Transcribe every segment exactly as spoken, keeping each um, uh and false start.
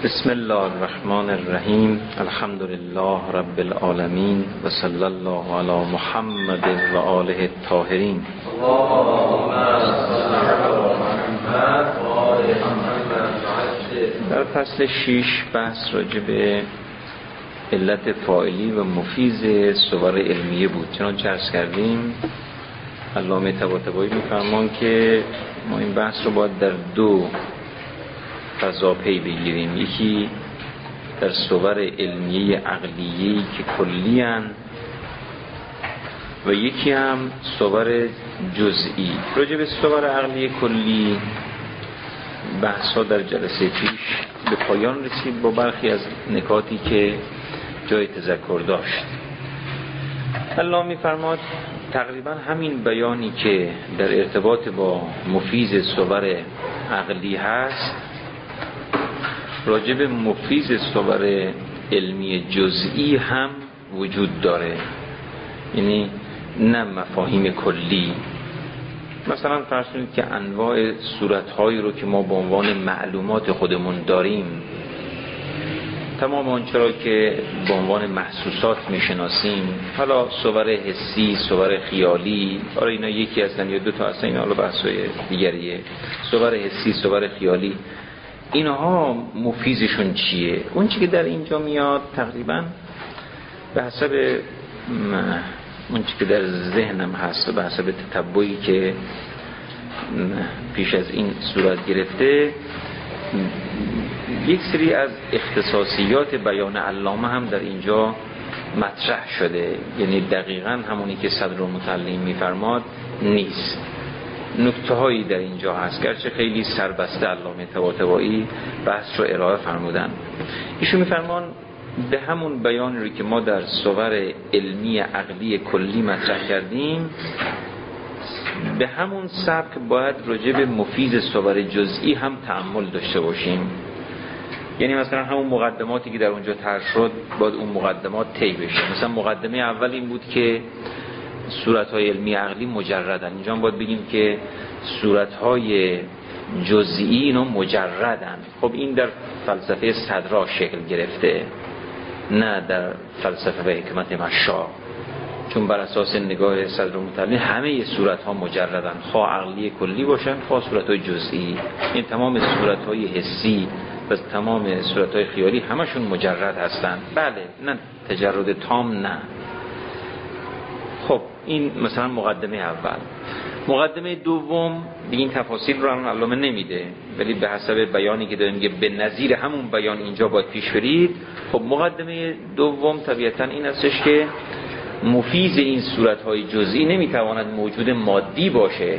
بسم الله الرحمن الرحیم. الحمد لله رب العالمین و صلی الله علی محمد و آله الطاهرین. در فصل شش بحث راجع به علت فاعلی و مفیز صور علمیه بود. چنانچه عرض کردیم علامه طباطبایی می‌فرمان که ما این بحث رو باید در دو فضا پی بگیریم، یکی در صور علمیه عقلیه‌ای که کلی هن و یکی هم صور جزئی. راجع به صور عقلیه کلی بحث ها در جلسه پیش به پایان رسید با برخی از نکاتی که جای تذکر داشت. الله می‌فرماد تقریبا همین بیانی که در ارتباط با مفیز صور عقلی هست راجب مفیز صور علمی جزئی هم وجود داره، یعنی نه مفاهیم کلی. مثلا فرض کنید که انواع صورت‌هایی رو که ما به عنوان معلومات خودمون داریم، تمام آنچه را که به عنوان محسوسات میشناسیم، حالا صور حسی، صور خیالی، آره اینا یکی هستن یا دو تا هستن، اینا حالا بحث‌های دیگریه. صور حسی، صور خیالی، اینها مفیزشون چیه؟ اون چی که در اینجا میاد تقریبا به حسب اون چی که در ذهنم هست و به حسب تتبعی که پیش از این صورت گرفته، یک سری از اختصاصیات بیان علامه هم در اینجا مطرح شده، یعنی دقیقاً همونی که صدرالمتعلم میفرماد نیست. نکته هایی در اینجا هست، گرچه خیلی سربسته علامه طباطبایی بحث رو ارائه فرمودن. ایشون میفرمان به همون بیانی رو که ما در صور علمی عقلی کلی مطرح کردیم، به همون سبک باید راجع به مفیز صور جزئی هم تأمل داشته باشیم. یعنی مثلا همون مقدماتی که در اونجا طرح شد باید اون مقدمات طی بشه. مثلا مقدمه اول این بود که صورت‌های علمی عقلی مجردن. اینجا باید بگیم که صورت‌های جزئی اینا مجردن. خب این در فلسفه صدرا شکل گرفته، نه در فلسفه و حکمت مشا، چون بر اساس نگاه صدرالمتعلم همه صورت‌ها مجردن، خواه عقلی کلی باشن خواه صورت‌های جزئی. این تمام صورت‌های حسی و تمام صورت‌های خیالی همشون مجرد هستن. بله، نه تجرد تام، نه. خب این مثلا مقدمه اول. مقدمه دوم دیگه این تفاصیل رو هم علامه نمیده، ولی به حسب بیانی که داریم میگه به نظیر همون بیان اینجا باید پیش برید. خب مقدمه دوم طبیعتا این هستش که مفیز این صورت‌های جزئی نمیتواند موجود مادی باشه.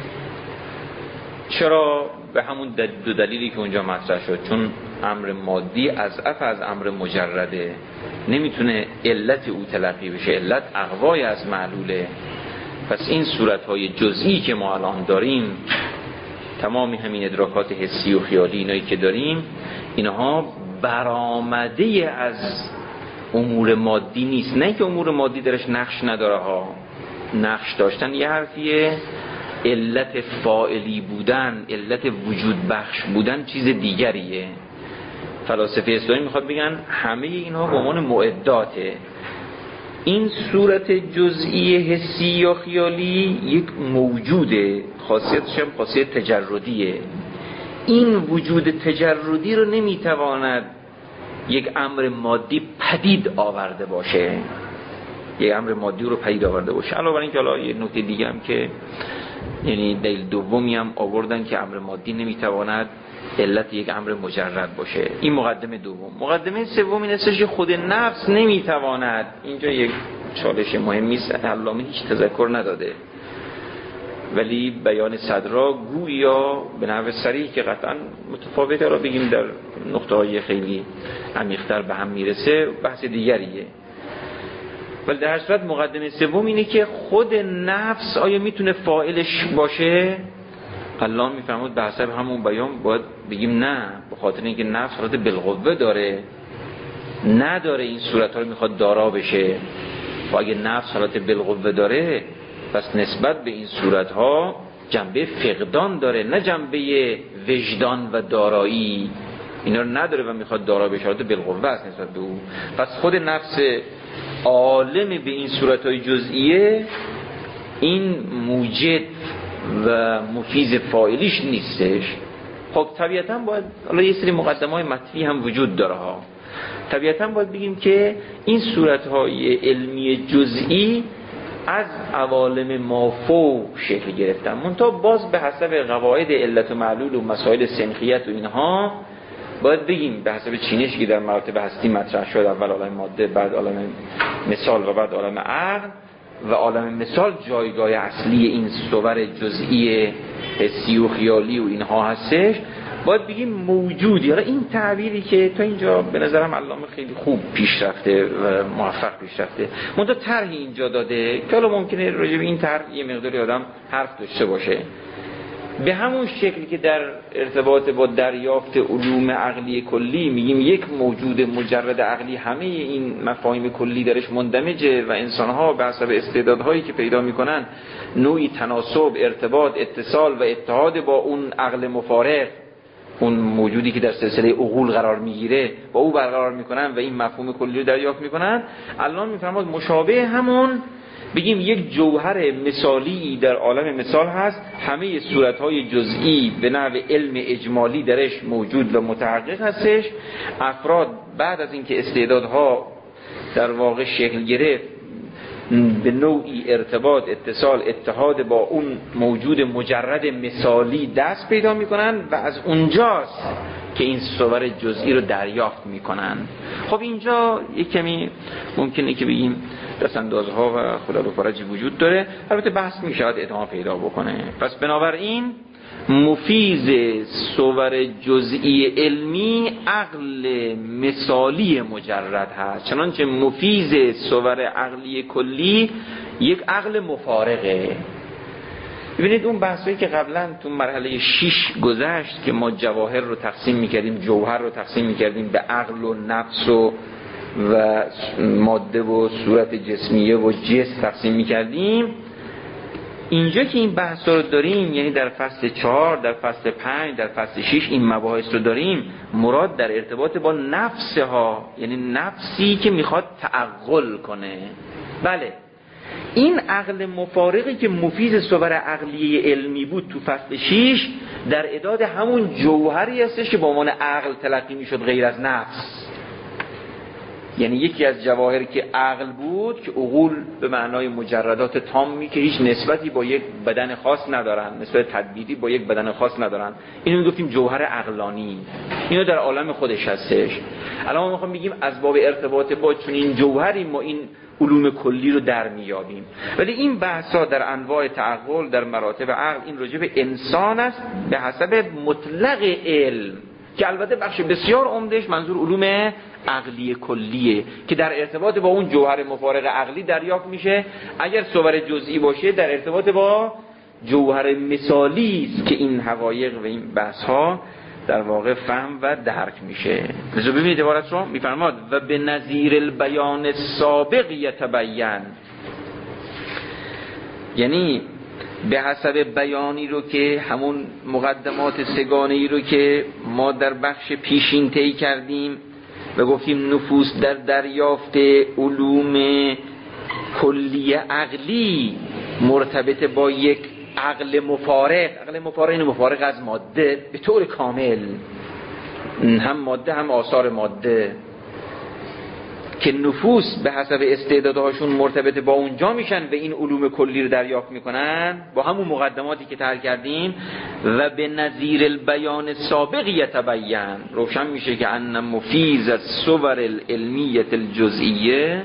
چرا؟ به همون دو دلیلی که اونجا مطرح شد، چون امر مادی اضعف از امر مجرده، نمیتونه علت او تلقی بشه، علت اقوای از معلوله. پس این صورت‌های جزئی که ما الان داریم، تمامی همین ادراکات حسی و خیالی اینایی که داریم، اینها برآمده از امور مادی نیست. نه که امور مادی درش نقش نداره ها، نقش داشتن یه حرفیه، علت فاعلی بودن، علت وجود بخش بودن چیز دیگریه. فلاسفه اسلامی میخواد بگن همه اینها به عنوان معداته. این صورت جزئی حسی یا خیالی یک موجوده، خاصیتش هم خاصیت تجردیه. این وجود تجردی رو نمیتواند یک امر مادی پدید آورده باشه، یک امر مادی رو پدید آورده باشه. علاوه بر این که حالا یه نکته دیگه هم که یعنی دلیل دومی هم آوردن که امر مادی نمیتواند علت یک امر مجرد باشه. این مقدمه دوم. مقدمه سوم این است که خود نفس نمیتواند. اینجا یک چالش مهمی است، علامه هیچ تذکر نداده، ولی بیان صدرا گویا به نحو صریح که قطعا متفاوته را بگیم در نقطه‌های خیلی عمیق‌تر به هم میرسه، بحث دیگریه. ولی در هر صورت مقدمه سوم اینه که خود نفس آیا میتونه فاعلش باشه؟ الله میفرمود به حسب همون بیان باید بگیم نه، به خاطر اینکه نفس حالت بالقوه داره، نداره این صورت‌ها رو میخواد دارا بشه. و اگه نفس حالت بالقوه داره، پس نسبت به این صورت‌ها جنبه فقدان داره، نه جنبه وجدان و دارایی. اینا رو نداره و میخواد دارا بشارت بالقوه است نسبت به او. پس خود نفس عالم به این صورتهای جزئیه این موجد و مفیز فاعلیش نیستش. خب طبیعتاً باید حالا یه سری مقدمه‌های مطفی هم وجود داره ها. طبیعتاً باید بگیم که این صورتهای علمی جزئی از عوالم مافوق شکل گرفتن، منتها باز به حسب قواعد علت و معلول و مسائل سنخیت و اینها باید بگیم به حسب چینشی که در مراتب هستی مطرح شد، اول عالم ماده، بعد عالم مثال و بعد عالم عقل، و عالم مثال جایگاه اصلی این صور جزئی حسی و خیالی و اینها هستش، باید بگیم موجودی. حالا این تعبیری که تا اینجا به نظرم علامه خیلی خوب پیش رفته و موفق پیش رفته، منتها طرحی اینجا داده که حالا ممکنه راجع به این طرح یه مقداری آدم حرف داشته باشه. به همون شکلی که در ارتباط با دریافت علوم عقلی کلی میگیم یک موجود مجرد عقلی همه این مفاهیم کلی درش مندمجه و انسانها به حسب استعدادهایی که پیدا میکنن نوعی تناسب، ارتباط، اتصال و اتحاد با اون عقل مفارق، اون موجودی که در سلسله عقول قرار میگیره، با او برقرار میکنن و این مفهوم کلی رو دریافت میکنن. الان میفرماد مشابه همون بگیم یک جوهر مثالی در عالم مثال هست، همه صورتهای جزئی به نحو علم اجمالی درش موجود و متحقق هستش. افراد بعد از اینکه استعدادها در واقع شکل گرفت به نوعی ارتباط، اتصال، اتحاد با اون موجود مجرد مثالی دست پیدا میکنن و از اونجاست که این صور جزئی رو دریافت میکنن. خب اینجا یک کمی ممکنه که بگیم دستاندازها و خلل و فرجی وجود داره، البته بحث میشه ادامه پیدا بکنه. پس بنابراین مفیز صور جزئی علمی عقل مثالی مجرد هست، چنانچه مفیز صور عقلی کلی یک عقل مفارقه. ببینید اون بحثایی که قبلا تو مرحله شش گذشت که ما جواهر رو تقسیم میکردیم، جوهر رو تقسیم میکردیم به عقل و نفس و و ماده و صورت جسمیه و جسم تقسیم میکردیم، اینجا که این بحث رو داریم، یعنی در فصل چهار، در فصل پنج، در فصل شش این مباحث رو داریم، مراد در ارتباط با نفسها، یعنی نفسی که میخواد تعقل کنه. بله این عقل مفارقی که مفیز صور عقلی علمی بود تو فصل شش در اعداد همون جوهری هستش که با عنوان عقل تلقی میشد غیر از نفس. یعنی یکی از جواهری که عقل بود که عقول به معنای مجردات تامی که هیچ نسبتی با یک بدن خاص ندارن، نسبت تدبیری با یک بدن خاص ندارن، اینو میگفتیم جوهر عقلانی، اینو در عالم خودش هستش. الان ما میخوام بگیم از باب ارتباط با چون این جوهری ما این علوم کلی رو در میابیم. ولی این بحثا در انواع تعقل در مراتب عقل این راجع به انسان است به حسب مطلق علم، که البته بخش بسیار عمدهش منظور علوم عقلی کلیه که در ارتباط با اون جوهر مفارق عقلی دریافت میشه. اگر صور جزئی باشه در ارتباط با جوهر مثالی است که این حقایق و این بحث ها در واقع فهم و درک میشه. لذا ببینید عبارت رو میفرماد و به نظیر البیان سابق یتبین، یعنی به حسب بیانی رو که همون مقدمات سگانه ای رو که ما در بخش پیشین طی کردیم و گفتیم نفوس در دریافت علوم کلی عقلی مرتبط با یک عقل مفارق، عقل مفارق این مفارق از ماده به طور کامل، هم ماده هم آثار ماده، که نفوس به حسب استعدادهاشون مرتبط با اونجا میشن و این علوم کلی رو دریافت میکنن با همون مقدماتی که طرح کردیم. و به نظیر البیان سابق یتبین، روشن میشه که ان مفیز الصور العلمیت الجزئیه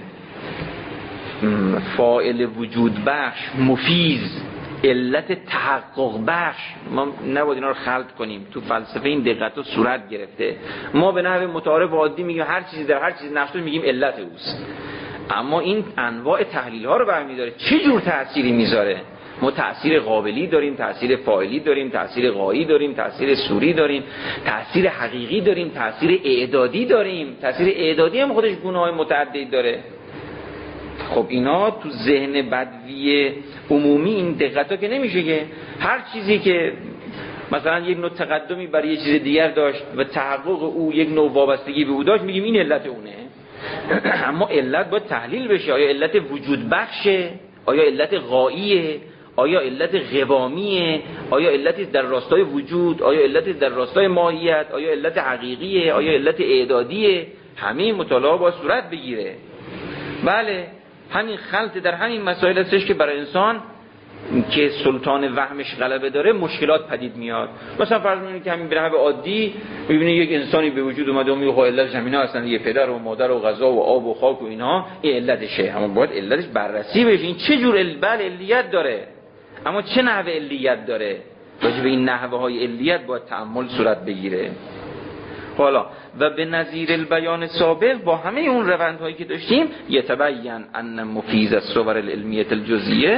فاعل وجود بخش، مفیز علت تحقق بخش. ما نباید اینا رو خلط کنیم، تو فلسفه این دقت و صورت گرفته. ما به نحو متعارف عادی میگیم هر چیزی در هر چیزی نقش میگیم علت اوست، اما این انواع تحلیل ها رو برمی‌داره چه جور تأثیری میذاره. ما تأثیر قابلی داریم، تأثیر فاعلی داریم، تأثیر غایی داریم، تأثیر صوری داریم، تأثیر حقیقی داریم، تأثیر اعدادی داریم. تأثیر اعدادی هم خودش گونه‌های متعددی داره. خب اینا تو ذهن بدوی عمومی این دقت ها که نمیشه که هر چیزی که مثلا یک نوع تقدمی برای یه چیز دیگر داشت و تحقق او یک نوع وابستگی به او داشت، میگیم این علت اونه. اما علت باید تحلیل بشه. آیا علت وجود بخشه؟ آیا علت غاییه؟ آیا علت قوامیه؟ آیا علتی در راستای وجود؟ آیا علتی در راستای ماهیت؟ آیا علت حقیقیه؟ آیا علت اعدادیه؟ همه مطالعه با صورت بگیره. بله، همین خلط در همین مسائل هستش که برای انسان که سلطان وهمش غلبه داره مشکلات پدید میاد. مثلا فرض کنید که همین به نحو عادی می‌بینید یک انسانی به وجود اومده و میگه علت زمینه اصلا یه پدر و مادر و غذا و آب و خاک و اینها این علتشه. اما باید علتش بررسی بشه. این چه جور علت علیت داره، اما چه نحوه علیت داره. راجع به این نحوه های علیت باید تأمل صورت بگیره. حالا و به نظیر البیان سابق با همه اون روندهایی که داشتیم یتبین ان مفیز الصور العلمیه الجزئیه،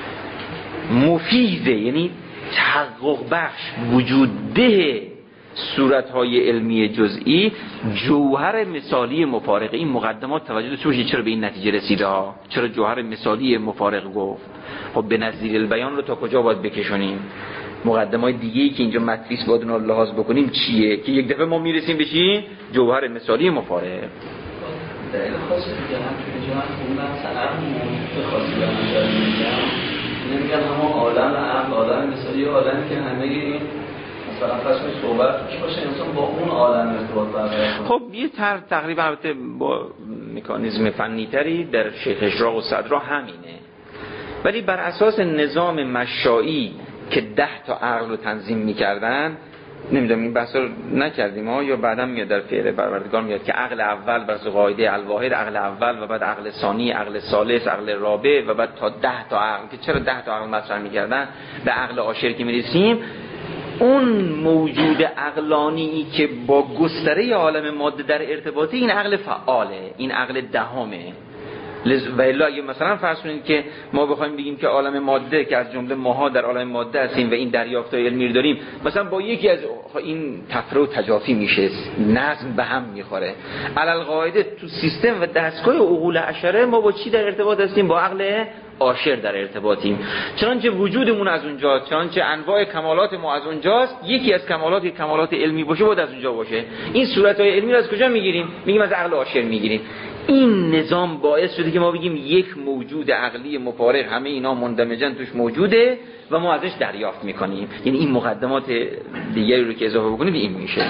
مفیده یعنی تحقق بخش وجود ده صورتهای علمی جزئی جوهر مثالی مفارق. این مقدمات توجه داشته باشید چرا به این نتیجه رسیده ها، چرا جوهر مثالی مفارق گفت. خب به نظیر البیان رو تا کجا باید بکشونیم؟ مقدمات دیگه‌ای که اینجا مطلوب باید اون رو لحاظ بکنیم چیه که یک دفعه ما میرسیم به چی؟ جوهر مثالی مفارق. دلیل خاصی دیگه هم که اینجا من خوندم مثلا موضوع خاصی به نظر میاد. نمیگم همون عالم عقل عالم مثالی عالمی که همه این مثلا فرض کنید صحبت که باشه انسان با اون عالم ارتباط برقرار کنه. خب یه طرح تقریبا البته با مکانیزم فنی تری در شیخ اشراق و صدرا همینه، ولی بر اساس نظام مشایی که ده تا عقل رو تنظیم می‌کردن. نمیدونم این بحثا رو نکردیم ها یا بعداً میاد در فعل پروردگار میاد که عقل اول بر اساس قاعده الواحد، عقل اول و بعد عقل ثانی، عقل ثالث، عقل رابع و بعد تا ده تا عقل که چرا ده تا عقل مطرح می‌کردن. به عقل عاشر که میرسیم اون موجود عقلانی که با گستره عالم ماده در ارتباطی، این عقل فعاله، این عقل دهمه. و الا اگه مثلا فرض کنید که ما بخوایم بگیم که عالم ماده که از جمله ماها در عالم ماده هستیم و این دریافت‌های علمی داریم، مثلا با یکی از این تفره و تجافی میشه، نظم به هم میخوره. علل قاعده تو سیستم و دستگاه عقول عشره ما با چی در ارتباط هستیم؟ با عقل عاشر در ارتباطیم. چنانچه وجودمون از اونجاست، چنانچه انواع کمالات ما از اونجاست، یکی از کمالات که کمالات علمی باشه باید از اونجا باشه. این صورت‌های علمی رو از کجا میگیریم؟ میگیم از عقل عاشر میگیریم. این نظام باعث شده که ما بگیم یک موجود عقلی مفارق همه اینا مندمجن توش موجوده و ما ازش دریافت میکنیم. یعنی این مقدمات دیگری رو که اضافه بکنیم این میشه.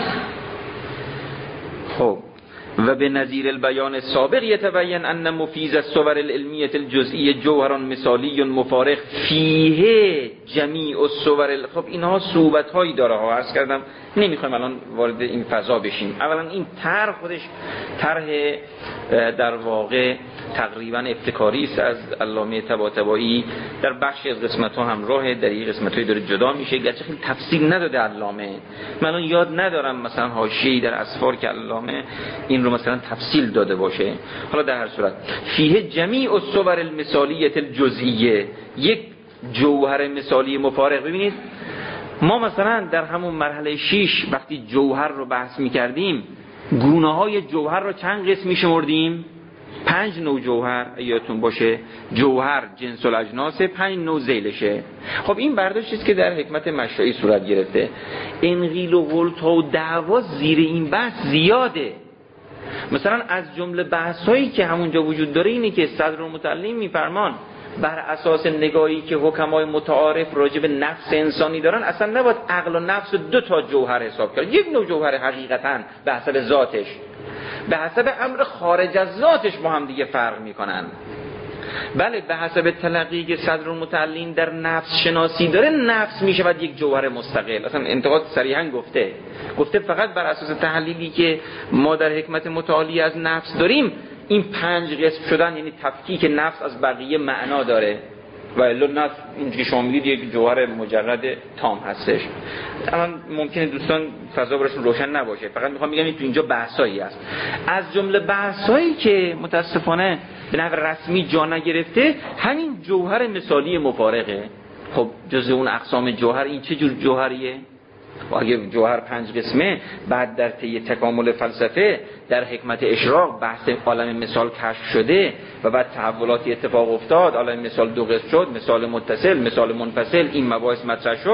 خب و به نظیر البیان سابق یتبین ان مفیز الصور العلمیه الجزئیه جوهر مثالی مفارق فیه جمیع الصور. خب اینها صعوبت هایی داره ها، عرض کردم نمیخوایم الان وارد این فضا بشیم. اولا این طرح خودش طرح در واقع تقریبا ابتکاری است از علامه طباطبایی، در بخشی از قسمت ها همراهه، در این قسمت های داره جدا میشه، گرچه خیلی تفصیل نداده علامه. من الان یاد ندارم مثلا حاشیه‌ای در اسفار که علامه این رو مثلا تفصیل داده باشه. حالا در هر صورت فیه جمیع الصور المثالیه الجزئیه، یک جوهر مثالی مفارق. ببینید ما مثلا در همون مرحله شش وقتی جوهر رو بحث می‌کردیم گونه های جوهر رو چند قسم می‌شمردیم؟ پنج نوع جوهر یادتون باشه. جوهر جنس الاجناس، پنج نوع ذیلشه. خب این برداشتی است که در حکمت مشایی صورت گرفته. انقیل و ولتا و دعوا زیر این بحث زیاده. مثلا از جمله بحث‌هایی که همونجا وجود داره اینه که صدرالمتعلم می‌فرمان بر اساس نگاهی که حکمای متعارف راجع به نفس انسانی دارن اصلا نباید عقل و نفس دو تا جوهر حساب کرد. یک نوع جوهر حقیقتاً به حسب ذاتش، به حسب امر خارج از ذاتش با هم دیگه فرق میکنن. بله به حسب تلقی که صدرالمتعلم در نفس شناسی داره نفس میشود یک جوهر مستقل. اصلا انتقاد صریحاً گفته گفته فقط بر اساس تحلیلی که ما در حکمت متعالی از نفس داریم این پنج قسم شدن، یعنی تفکیک نفس از بقیه معنا داره و الا نفس اینجوری شما میگید یک جوهر مجرد تام هستش. الان ممکنه دوستان فضا براشون روشن نباشه، فقط میخوام بگم این تو اینجا بحثایی هست. از جمله بحثایی که متاسفانه به نحو رسمی جا نگرفته همین جوهر مثالی مفارقه. خب جزء اون اقسام جوهر این چه جور جوهریه؟ و اگه جوهر پنج قسمه بعد در طی تکامل فلسفه در حکمت اشراق بحث عالم مثال کشف شده و بعد تحولاتی اتفاق افتاد، عالم مثال دو قسم شد، مثال متصل، مثال منفصل، این مباحث مطرح شد.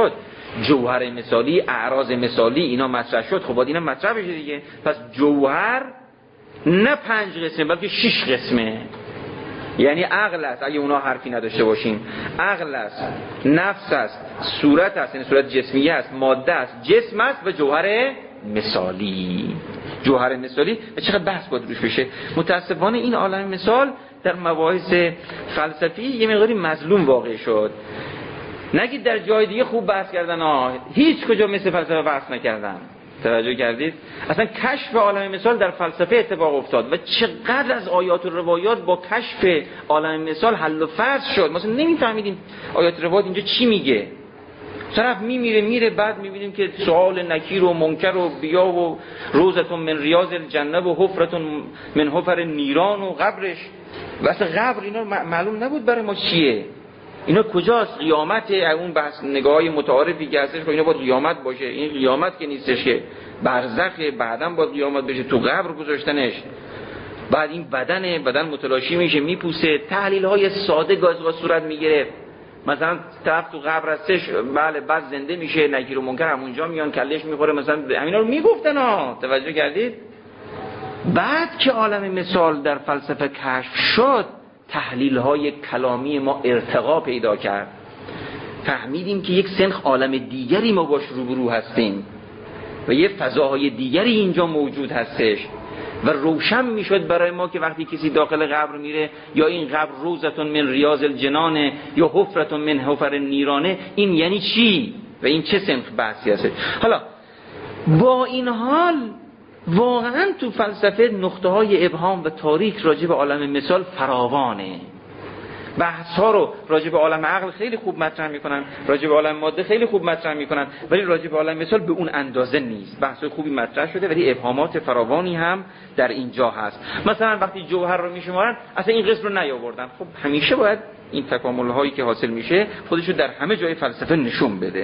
جوهر مثالی، اعراض مثالی اینا مطرح شد، خب باید اینا مطرح بشه دیگه. پس جوهر نه پنج قسمه بلکه شش قسمه. یعنی عقل است اگه اونا حرفی نداشته باشیم، عقل است، نفس است، صورت است یعنی صورت جسمیه است، ماده است، جسم است و جوهر مثالی. جوهر مثالی و چقدر بحث باید روش بشه. متاسفانه این عالم مثال در مباحث فلسفی یه مقداری مظلوم واقع شد. نگید در جای دیگه خوب بحث کردن ها، هیچ کجا مثل فلسفه بحث نکردن. توجه کردید؟ اصلا کشف عالم مثال در فلسفه اتفاق افتاد و چقدر از آیات و روایات با کشف عالم مثال حل و فصل شد. مثلا نمیفهمیدیم آیات و روایات اینجا چی میگه. طرف میمیره میره بعد میبینیم که سؤال نکیر و منکر و بیا و روزتون من ریاض الجنه و حفرتون من حفر نیران و قبرش و اصلا قبر اینا معلوم نبود برای ما چیه، اینا کجاست، قیامت، اون بحث نگاهی متعارفی که هستش اینا باید قیامت باشه، این قیامت که نیستش که برزخه، بعداً باید قیامت بشه، تو قبر گذاشتنش، بعد این بدنه، بدن متلاشی میشه میپوسه، تحلیل های ساده گازگاه صورت میگیره. مثلا طرف تو قبر هستش بله بعد زنده میشه، نکیر و منکر همونجا میان کلش میخوره، مثلا همینا رو میگفتن ها. توجه کردید؟ بعد که عالم مثال در فلسفه کشف شد تحلیل های کلامی ما ارتقا پیدا کرد، فهمیدیم که یک سنخ عالم دیگری ما باش روبرو هستیم و یه فضاهای دیگری اینجا موجود هستش و روشن میشد برای ما که وقتی کسی داخل قبر میره یا این قبر روزتون من ریاض الجنانه یا حفرتون من حفر نیرانه، این یعنی چی و این چه سنخ بحثی هست. حالا با این حال واقعا تو فلسفه نقطه های ابهام و تاریک راجع به عالم مثال فراوانه. بحث ها رو راجع به عالم عقل خیلی خوب مطرح میکنن، راجع به عالم ماده خیلی خوب مطرح میکنن، ولی راجع به عالم مثال به اون اندازه نیست. بحث خوبی مطرح شده ولی ابهامات فراوانی هم در اینجا هست. مثلا وقتی جوهر رو میشمارن اصلا این قسم رو نیاوردن. خب همیشه باید این تکامل هایی که حاصل میشه خودشو در همه جای فلسفه نشون بده.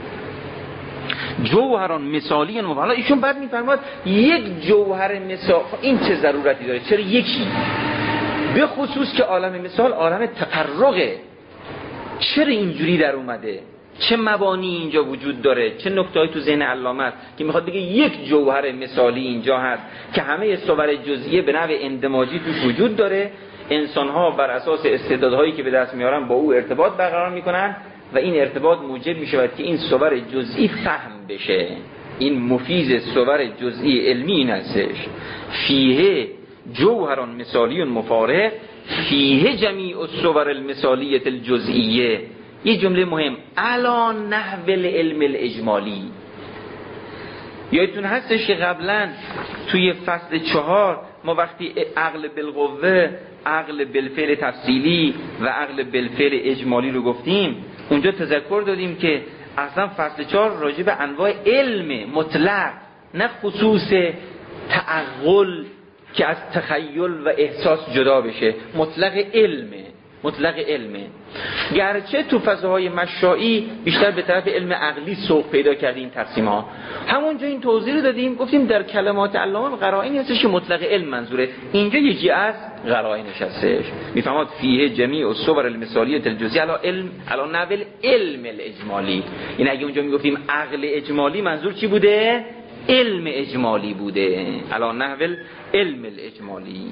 جوهران مثالی مفعل. حالا ایشون بعد میفرماد یک جوهر مثال این چه ضرورتی داره؟ چرا یکی؟ به خصوص که عالم مثال عالم تفرقه. چرا اینجوری در اومده؟ چه مبانی اینجا وجود داره؟ چه نکته‌ای تو ذهن علامه که میخواد بگه یک جوهر مثالی اینجا هست که همه صور جزئیه به نوع اندماجی توش وجود داره، انسان‌ها بر اساس استعدادهایی که به دست میارن با او ارتباط برقرار میکنن و این ارتباط موجب میشود که این صور جزئی فهم بشه. این مفیز صور جزئی علمی این هستش. فیه جوهران مثالی مفارق فیه جمیع الصور المثالیه الجزئیه. یه جمله مهم، علا نحو العلم الاجمالی. یادتون هستش که قبلا توی فصل چهار ما وقتی عقل بالقوه، عقل بالفعل تفصیلی و عقل بالفعل اجمالی رو گفتیم، اونجا تذکر دادیم که اصلا فصل چهار راجع به انواع علم مطلق، نه خصوص تعقل که از تخیل و احساس جدا بشه، مطلق علمه، مطلق علمه. گرچه تو فضاهای مشائی بیشتر به طرف علم عقلی سوق پیدا کرده این تقسیم ها، همونجا این توضیح رو دادیم، گفتیم در کلمات علامه قرائنی هستش که مطلق علم منظوره، اینجا یکی از قرائنش هستش. میفهمد فیه جمیع الصور المثالیه الجزئیه علی علم علی نحو علم الاجمالی. این اگه اونجا میگفتیم عقل اجمالی منظور چی بوده؟ علم اجمالی بوده، علی نحو علم الاجمالی.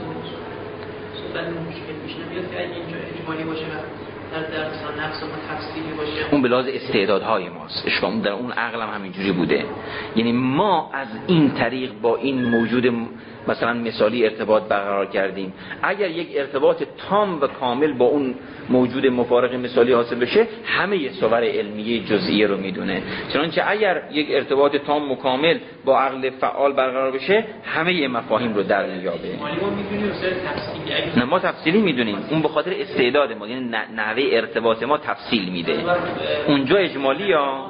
بعد مشکل میشه نمیاد که اگه اینجا اجمالی باشه و در درس نفس ما تفصیلی باشه، اون به لحاظ استعدادهای ماست. اشکال در اون عقل هم همینجوری بوده. یعنی ما از این طریق با این موجود مثلا مثالی ارتباط برقرار کردیم. اگر یک ارتباط تام و کامل با اون موجود مفارق مثالی حاصل بشه، همه صور علمیه جزئیه رو میدونه. چنانچه اگر یک ارتباط تام و کامل با عقل فعال برقرار بشه، همه مفاهیم رو در میابه. ما میدونیم تفصیلی، نه ما تفصیلی میدونیم، اون به خاطر استعداد ما، یعنی نحوه ارتباط ما تفصیل میده. اونجا اجمالی یا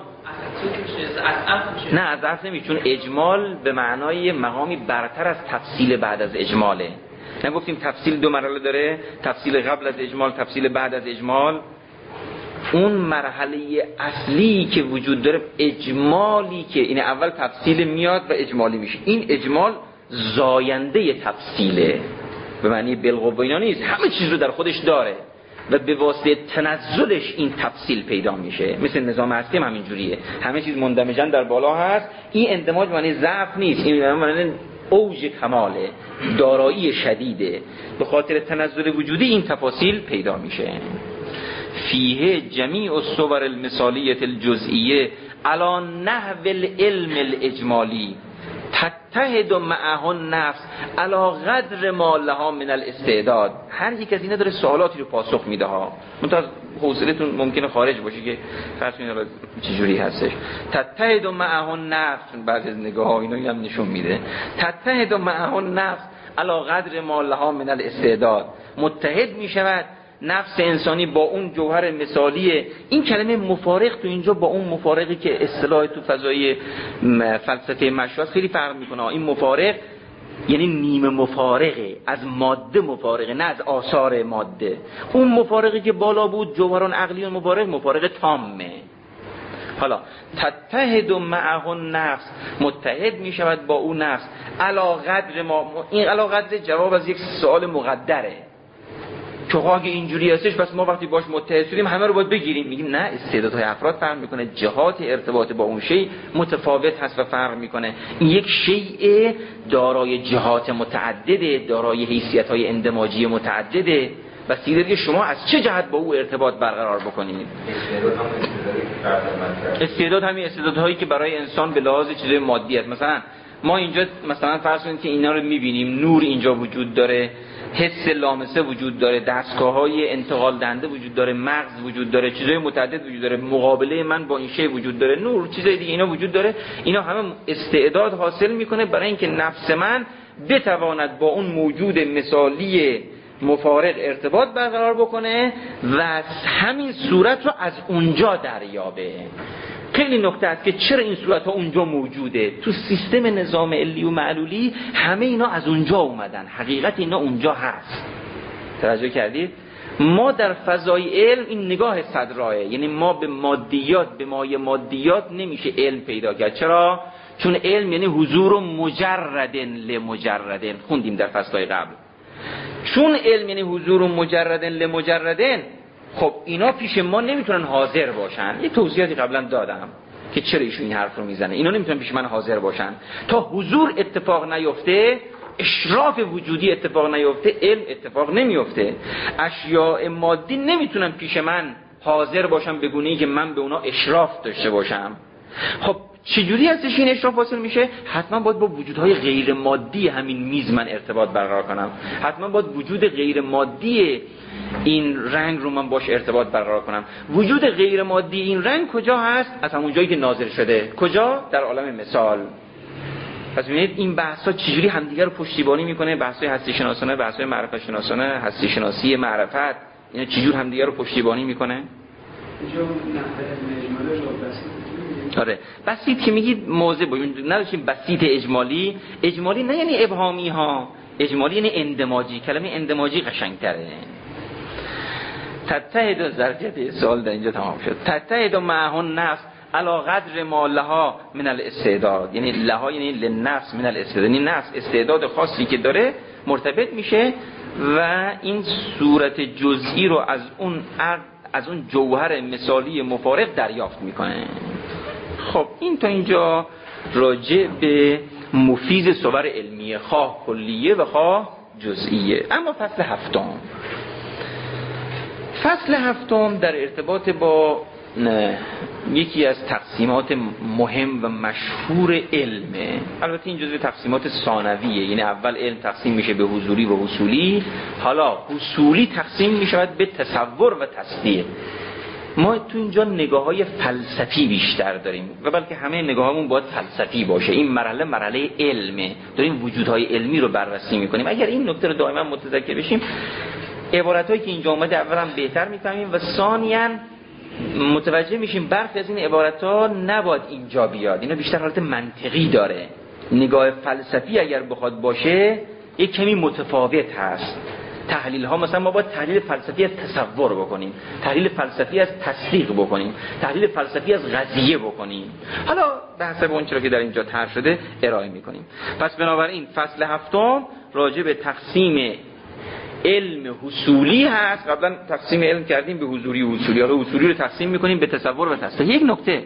نه از اصل نمیشه، چون اجمال به معنای مقامی برتر از تفصیل بعد از اجماله. نگفتیم تفصیل دو مرحله داره، تفصیل قبل از اجمال، تفصیل بعد از اجمال. اون مرحله اصلی که وجود داره اجمالی که این اول تفصیل میاد و اجمالی میشه. این اجمال زاینده تفصیله، به معنی بالقوه اینا نیست، همه چیز رو در خودش داره و به واسطه تنزلش این تفصیل پیدا میشه. مثل نظام هستی هم همین جوریه، همه چیز مندمجاً در بالا هست. این اندماج معنی ضعف نیست، این معنی اوج کماله، دارایی شدیده. به خاطر تنزل وجودی این تفاصیل پیدا میشه. فیه جمیع الصور المثالیه الجزئیه علی نحو العلم الاجمالی تتحد معه النفس علی قدر ما لها من الاستعداد. هر یک از اینا داره سوالاتی رو پاسخ میده ها. منتها حوصلتون ممکنه خارج باشه که فرض کنید حالا چجوری هستش. تتحد معه النفس، بعد از نگاه ها اینا هم نشون میده تتحد معه النفس علی قدر ما لها من الاستعداد. متحد میشود نفس انسانی با اون جوهر مثالیه. این کلمه مفارق تو اینجا با اون مفارقی که اصطلاح تو فضای فلسفه مشروع خیلی فرق میکنه. این مفارق یعنی نیمه مفارقه، از ماده مفارقه، نه از آثار ماده. اون مفارقی که بالا بود جوهران عقلی و مفارق، مفارق تامه. حالا تتحد معه النفس، متحد میشود با اون نفس علا قدر ما. این علا قدر جواب از یک سوال مقدره که اگه اینجوری هستش پس ما وقتی باش متحد شدیم همه رو باید بگیریم. میگیم نه، استعدادهای افراد فرق میکنه، جهات ارتباط با اون شی متفاوت هست و فرق میکنه. این یک شیء دارای جهات متعدده، دارای حیثیت‌های اندماجی متعدده و سیده شما از چه جهت با او ارتباط برقرار بکنید. استعداد همین استعدادهایی که برای انسان به لحاظ چیزای مادی است. مثلا ما اینجا مثلا فرض کنید که اینا رو میبینیم، نور اینجا وجود داره، حس لامسه وجود داره، دستگاه‌های انتقال دهنده وجود داره، مغز وجود داره، چیزای متعدد وجود داره، مقابله من با این شی وجود داره، نور، چیزای دیگه اینا وجود داره. اینا همه استعداد حاصل میکنه برای اینکه نفس من بتواند با اون موجود مثالی مفارق ارتباط برقرار بکنه و همین صورت رو از اونجا دریابه. خیلی نکته است که چرا این صورت ها اونجا موجوده. تو سیستم نظام علی و معلولی همه اینا از اونجا اومدن، حقیقت اینا اونجا هست. توجه کردید؟ ما در فضای علم این نگاه صدراه، یعنی ما به مادیات، به مایه مادیات نمیشه علم پیدا کرد. چرا؟ چون علم یعنی حضور مجردن لمجردن، خوندیم در فصلهای قبل. چون علم یعنی حضور مجردن لمجردن، خب اینا پیش ما نمیتونن حاضر باشن. یه توضیحاتی قبلا دادم که چرا ایشون این حرف رو میزنه. اینا نمیتونن پیش من حاضر باشن. تا حضور اتفاق نیفته، اشراف وجودی اتفاق نیفته، علم اتفاق نمیفته. اشیاء مادی نمیتونن پیش من حاضر باشن به گونه‌ای که من به اونا اشراف داشته باشم. خب چجوری هستش این اشراف حاصل میشه؟ حتما باید با وجودهای غیر مادی همین میز من ارتباط برقرار کنم. حتما باید وجود غیر مادی این رنگ رو من باش ارتباط برقرار کنم. وجود غیر مادی این رنگ کجا هست؟ از همون جایی که ناظر شده. کجا؟ در عالم مثال. پس ببینید این بحثا چجوری همدیگه رو پشتیبانی میکنه. بحث‌های هستی شناسانه، بحث‌های معرفت شناسانه، هستی شناسی، معرفت، اینا چجور همدیگه رو پشتیبانی میکنه؟ اینجا نحوه اجمالی رو بسیط. آره، بسیط که میگید موضع باشیم، نداشتیم بسیط اجمالی. اجمالی نه یعنی ابهامی ها، اجمالی یعنی اندماجی. کلمه اندماجی قشنگتره. تتحد ظرفیت سوال در اینجا تمام شد. تتحد معه النفس علی قدر ما لها من الاستعداد، یعنی لها یعنی للنفس من الاستعداد، یعنی نفس استعداد خاصی که داره مرتبط میشه و این صورت جزئی رو از اون عقل، از اون جوهر مثالی مفارق دریافت میکنه. خب این تا اینجا راجع به مفیز صور علمیه، خواه کلیه و خواه جزئیه. اما فصل هفتم فصل هفتم در ارتباط با یکی از تقسیمات مهم و مشهور علمه. البته این جزء تقسیمات ثانویه، یعنی اول علم تقسیم میشه به حضوری و حصولی، حالا حصولی تقسیم میشود به تصور و تصدیق. ما تو اینجا نگاه های فلسفی بیشتر داریم و بلکه همه نگاه همون باید فلسفی باشه. این مرحله مرحله علمه، داریم وجودهای علمی رو بررسی میکنیم. اگر این نکته رو دائما متذکر بشیم، عبارتایی که اینجا اومده اولا بهتر میفهمیم و ثانیاً متوجه میشیم برخی از این عبارت‌ها نباید اینجا بیاد. اینا بیشتر حالت منطقی داره. نگاه فلسفی اگر بخواد باشه یک کمی متفاوت هست. تحلیل ها مثلا ما باید تحلیل فلسفی از تصور بکنیم، تحلیل فلسفی از تصدیق بکنیم، تحلیل فلسفی از قضیه بکنیم. حالا به حسب اون چیزی که در اینجا طرح شده ارائه میکنیم. پس بنابراین فصل هفتم راجع به تقسیم علم حصولی هست. قبلا تقسیم علم کردیم به حضوری و حصولی، حالا حصولی رو تقسیم میکنیم به تصور و تصدیق. یک نکته،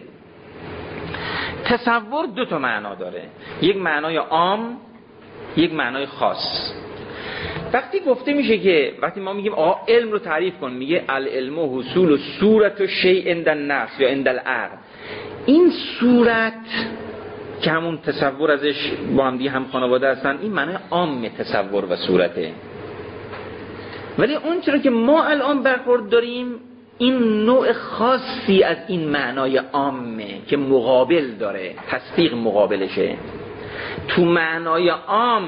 تصور دو تا معنا داره، یک معنای عام، یک معنای خاص. وقتی گفته میشه که وقتی ما میگیم آقا علم رو تعریف کن، میگه العلم و حصول و صورت و شیء عند النفس یا عند العقل، این صورت که همون تصور ازش با هم دیگه هم خانواده هستن، این معنای عام تصور و صورته. ولی اون چرا که ما الان برخورد داریم این نوع خاصی از این معنای عامه که مقابل داره، تصدیق مقابلشه. تو معنای عام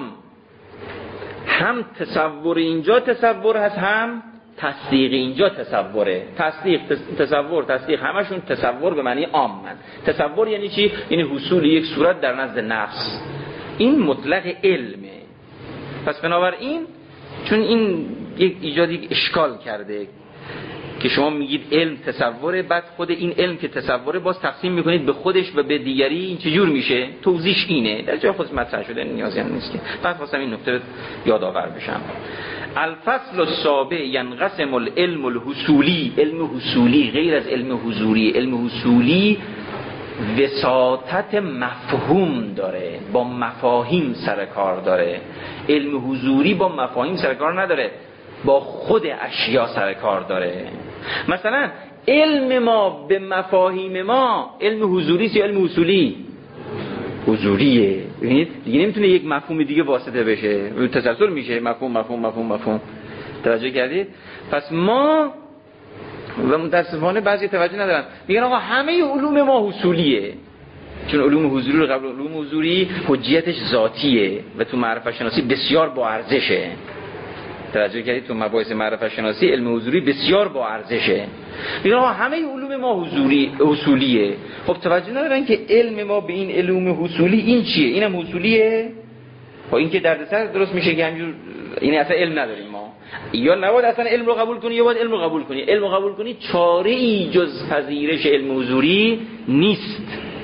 هم تصور اینجا تصور هست، هم تصدیق اینجا تصوره. تصدیق تصور تصدیق همشون تصور به معنی عام من. تصور یعنی چی؟ یعنی حصول یک صورت در نزد نفس. این مطلق علمه. پس بنابراین چون این یک ایجادی اشکال کرده که شما میگید علم تصوره، بعد خود این علم که تصوره باز تقسیم میکنید به خودش و به دیگری، این چجور میشه؟ توضیحش اینه، در جای خودش مطرح شده، نیازی هم نیست که. بعد خواستم این نکته یادآور بشم. الفصل السابع ینقسم العلم الحصولی. علم حصولی غیر از علم حضوری. علم حصولی وساطت مفهوم داره، با مفاهیم سر کار داره. علم حضوری با مفاهیم سر کار نداره، با خود اشیا سر کار داره. مثلا علم ما به مفاهیم ما علم حضوری یا علم اصولی؟ حضوریه. ببینید دیگه نمیتونه یک مفهوم دیگه واسطه بشه، تسلسل میشه، مفهوم مفهوم مفهوم مفهوم. توجه کردید؟ پس ما و متاسفانه بعضی توجه ندارن، میگن آقا همه علوم ما حصولیه، چون علوم حضوری رو قبل علوم حضوری حجیتش ذاتیه و تو معرفت شناسی بسیار با ارزشه. توجه کردید؟ تو مباحث معرفت شناسی علم حضوری بسیار با ارزشه. میگن آقا همه علوم ما حضوری اصولیه. خب توجه ندارن که علم ما به این علوم حصولی این چیه؟ اینم حصولیه. با این که دردسر درست میشه که همینجور این اصلا علم نداریم ما. یا نباید اصلا علم رو قبول کنی یا باید علم رو قبول کنی. علم رو قبول کنی چاره ای جز پذیرش علم حضوری نیست.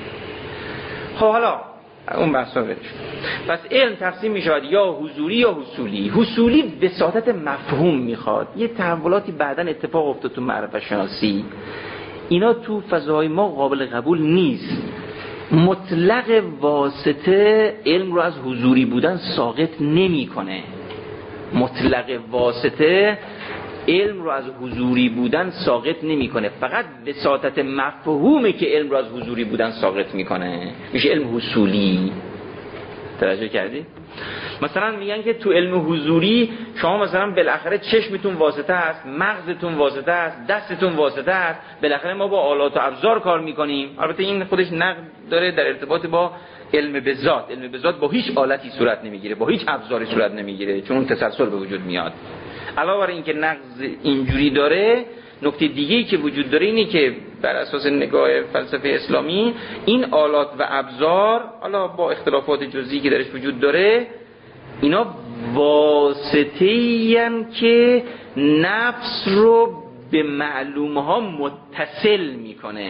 خب حالا اون بحثا برش. پس علم تقسیم می شود یا حضوری یا حصولی. حصولی وساطت مفهوم میخواد. یه تحولاتی بعداً اتفاق افتاد تو معرفت شناسی، اینا تو فضای ما قابل قبول نیست. مطلق واسطه علم رو از حضوری بودن ساقط نمی کنه. مطلق واسطه علم رو از حضوری بودن ساقط نمی کنه، فقط وساطت مفهومه که علم رو از حضوری بودن ساقط میکنه، میشه علم حصولی. توجه کردی؟ مثلا میگن که تو علم حضوری شما مثلا بالاخره چشمتون واسطه است، مغزتون واسطه است، دستتون واسطه است، بالاخره ما با آلات و ابزار کار میکنیم. البته این خودش نقد داره در ارتباط با علم به ذات. علم به ذات با هیچ آلتی صورت نمیگیره، با هیچ ابزاری صورت نمیگیره، چون اون تسلسل به وجود میاد. علاوه بر این که نقض اینجوری داره، نکته دیگه‌ای که وجود داره اینه که بر اساس نگاه فلسفه اسلامی این آلات و ابزار، حالا با اختلافات جزئی که درش وجود داره، اینا واسطه‌ای ان که نفس رو به معلومها متصل میکنه.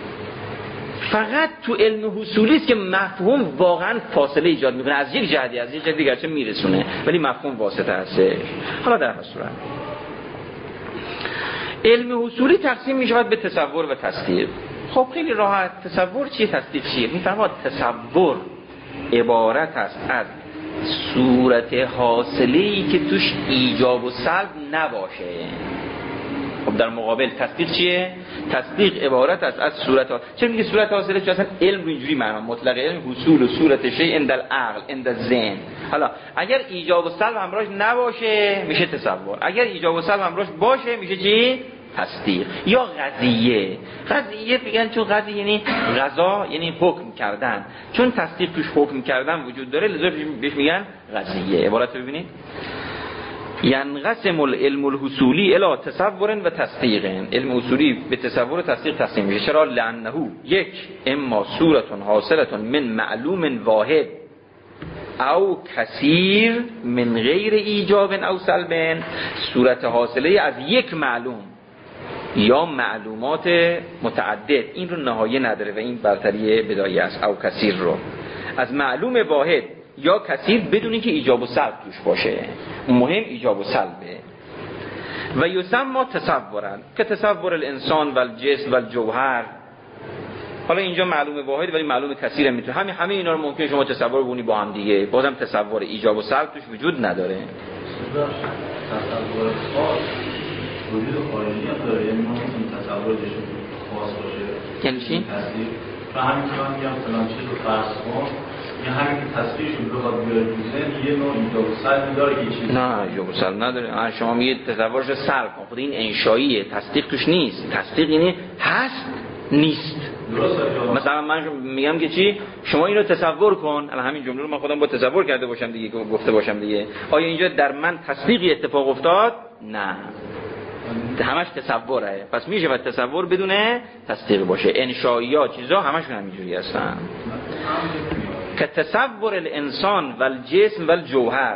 فقط تو علم حصولی است که مفهوم واقعا فاصله ایجاد میکنه، از یک جهتی از یک جهت دیگه چه میرسونه، ولی مفهوم واسطه هسته. حالا در هر صورت علم حصولی تقسیم میشود به تصور و تصدیق. خب خیلی راحت. تصور چیه؟ تصدیق چیه؟ میفرماد تصور عبارت است از صورت حاصله‌ای که توش ایجاب و سلب نباشه. خب در مقابل تصدیق چیه؟ تصدیق عبارت است از صورت ها. چرا میگه صورت حاصله؟ چون اصلا علم رو اینجوری معنا مطلق علم حصول و صورت شیء عند العقل عند الذهن. حالا اگر ایجاب و سلب همراهش نباشه میشه تصور، اگر ایجاب و سلب همراهش باشه میشه چی؟ تصدیق. یا قضیه. قضیه میگن چون قضیه یعنی قضا، یعنی حکم کردن، چون تصدیق توش حکم کردن وجود داره لذا بهش میگن قضیه. عبارت رو ببینید: ینقسم العلم الحصولی الی تصور و تصدیق. علم اصولی به تصور و تصدیق تقسیم میشه. چرا؟ لانه یک اما صورت حاصله من معلوم واحد او کثیر من غیر ایجاب او سلب. صورت حاصله از یک معلوم یا معلومات متعدد، این رو نهایه نداره و این برتری بدایه است. او کثیر رو از معلوم واحد یا کثیر بدون که ایجاب و سلب توش باشه. مهم ایجاب و سلبه. و یسمى تصورا که تصور الانسان و الجسم و الجوهر. حالا اینجا معلومه واحد ولی معلومه کثیر میتونه همین همه اینا رو ممکن شما تصور بکنید با هم دیگه، بازم تصور ایجاب و سلب توش وجود نداره. تصور خاص وجود خارجی هم داره، یعنی ما این تصورش خاص باشه. یعنی چی؟ و همین که من میگم فلان چیز رو فرض کن، یا همین که تصویرش رو بخواد بیاره تو ذهن یه نوع ایجاب و سلب داره که چیز. نه ایجاب و سلب نداره. شما میگید تصورش رو سلب کن، خود این انشاییه، تصدیق توش نیست. تصدیق یعنی هست نیست. مثلا من میگم که چی شما اینو تصور کن، الان همین جمله رو من خودم با تصور کرده باشم دیگه، گفته باشم دیگه، آیا اینجا در من تصدیقی اتفاق افتاد؟ نه، همش تصوره. پس میشه و تصور بدون تصدیق باشه. انشائیات چیزا همشون همینجوری هستن. که تصور الانسان و الجسم و الجوهر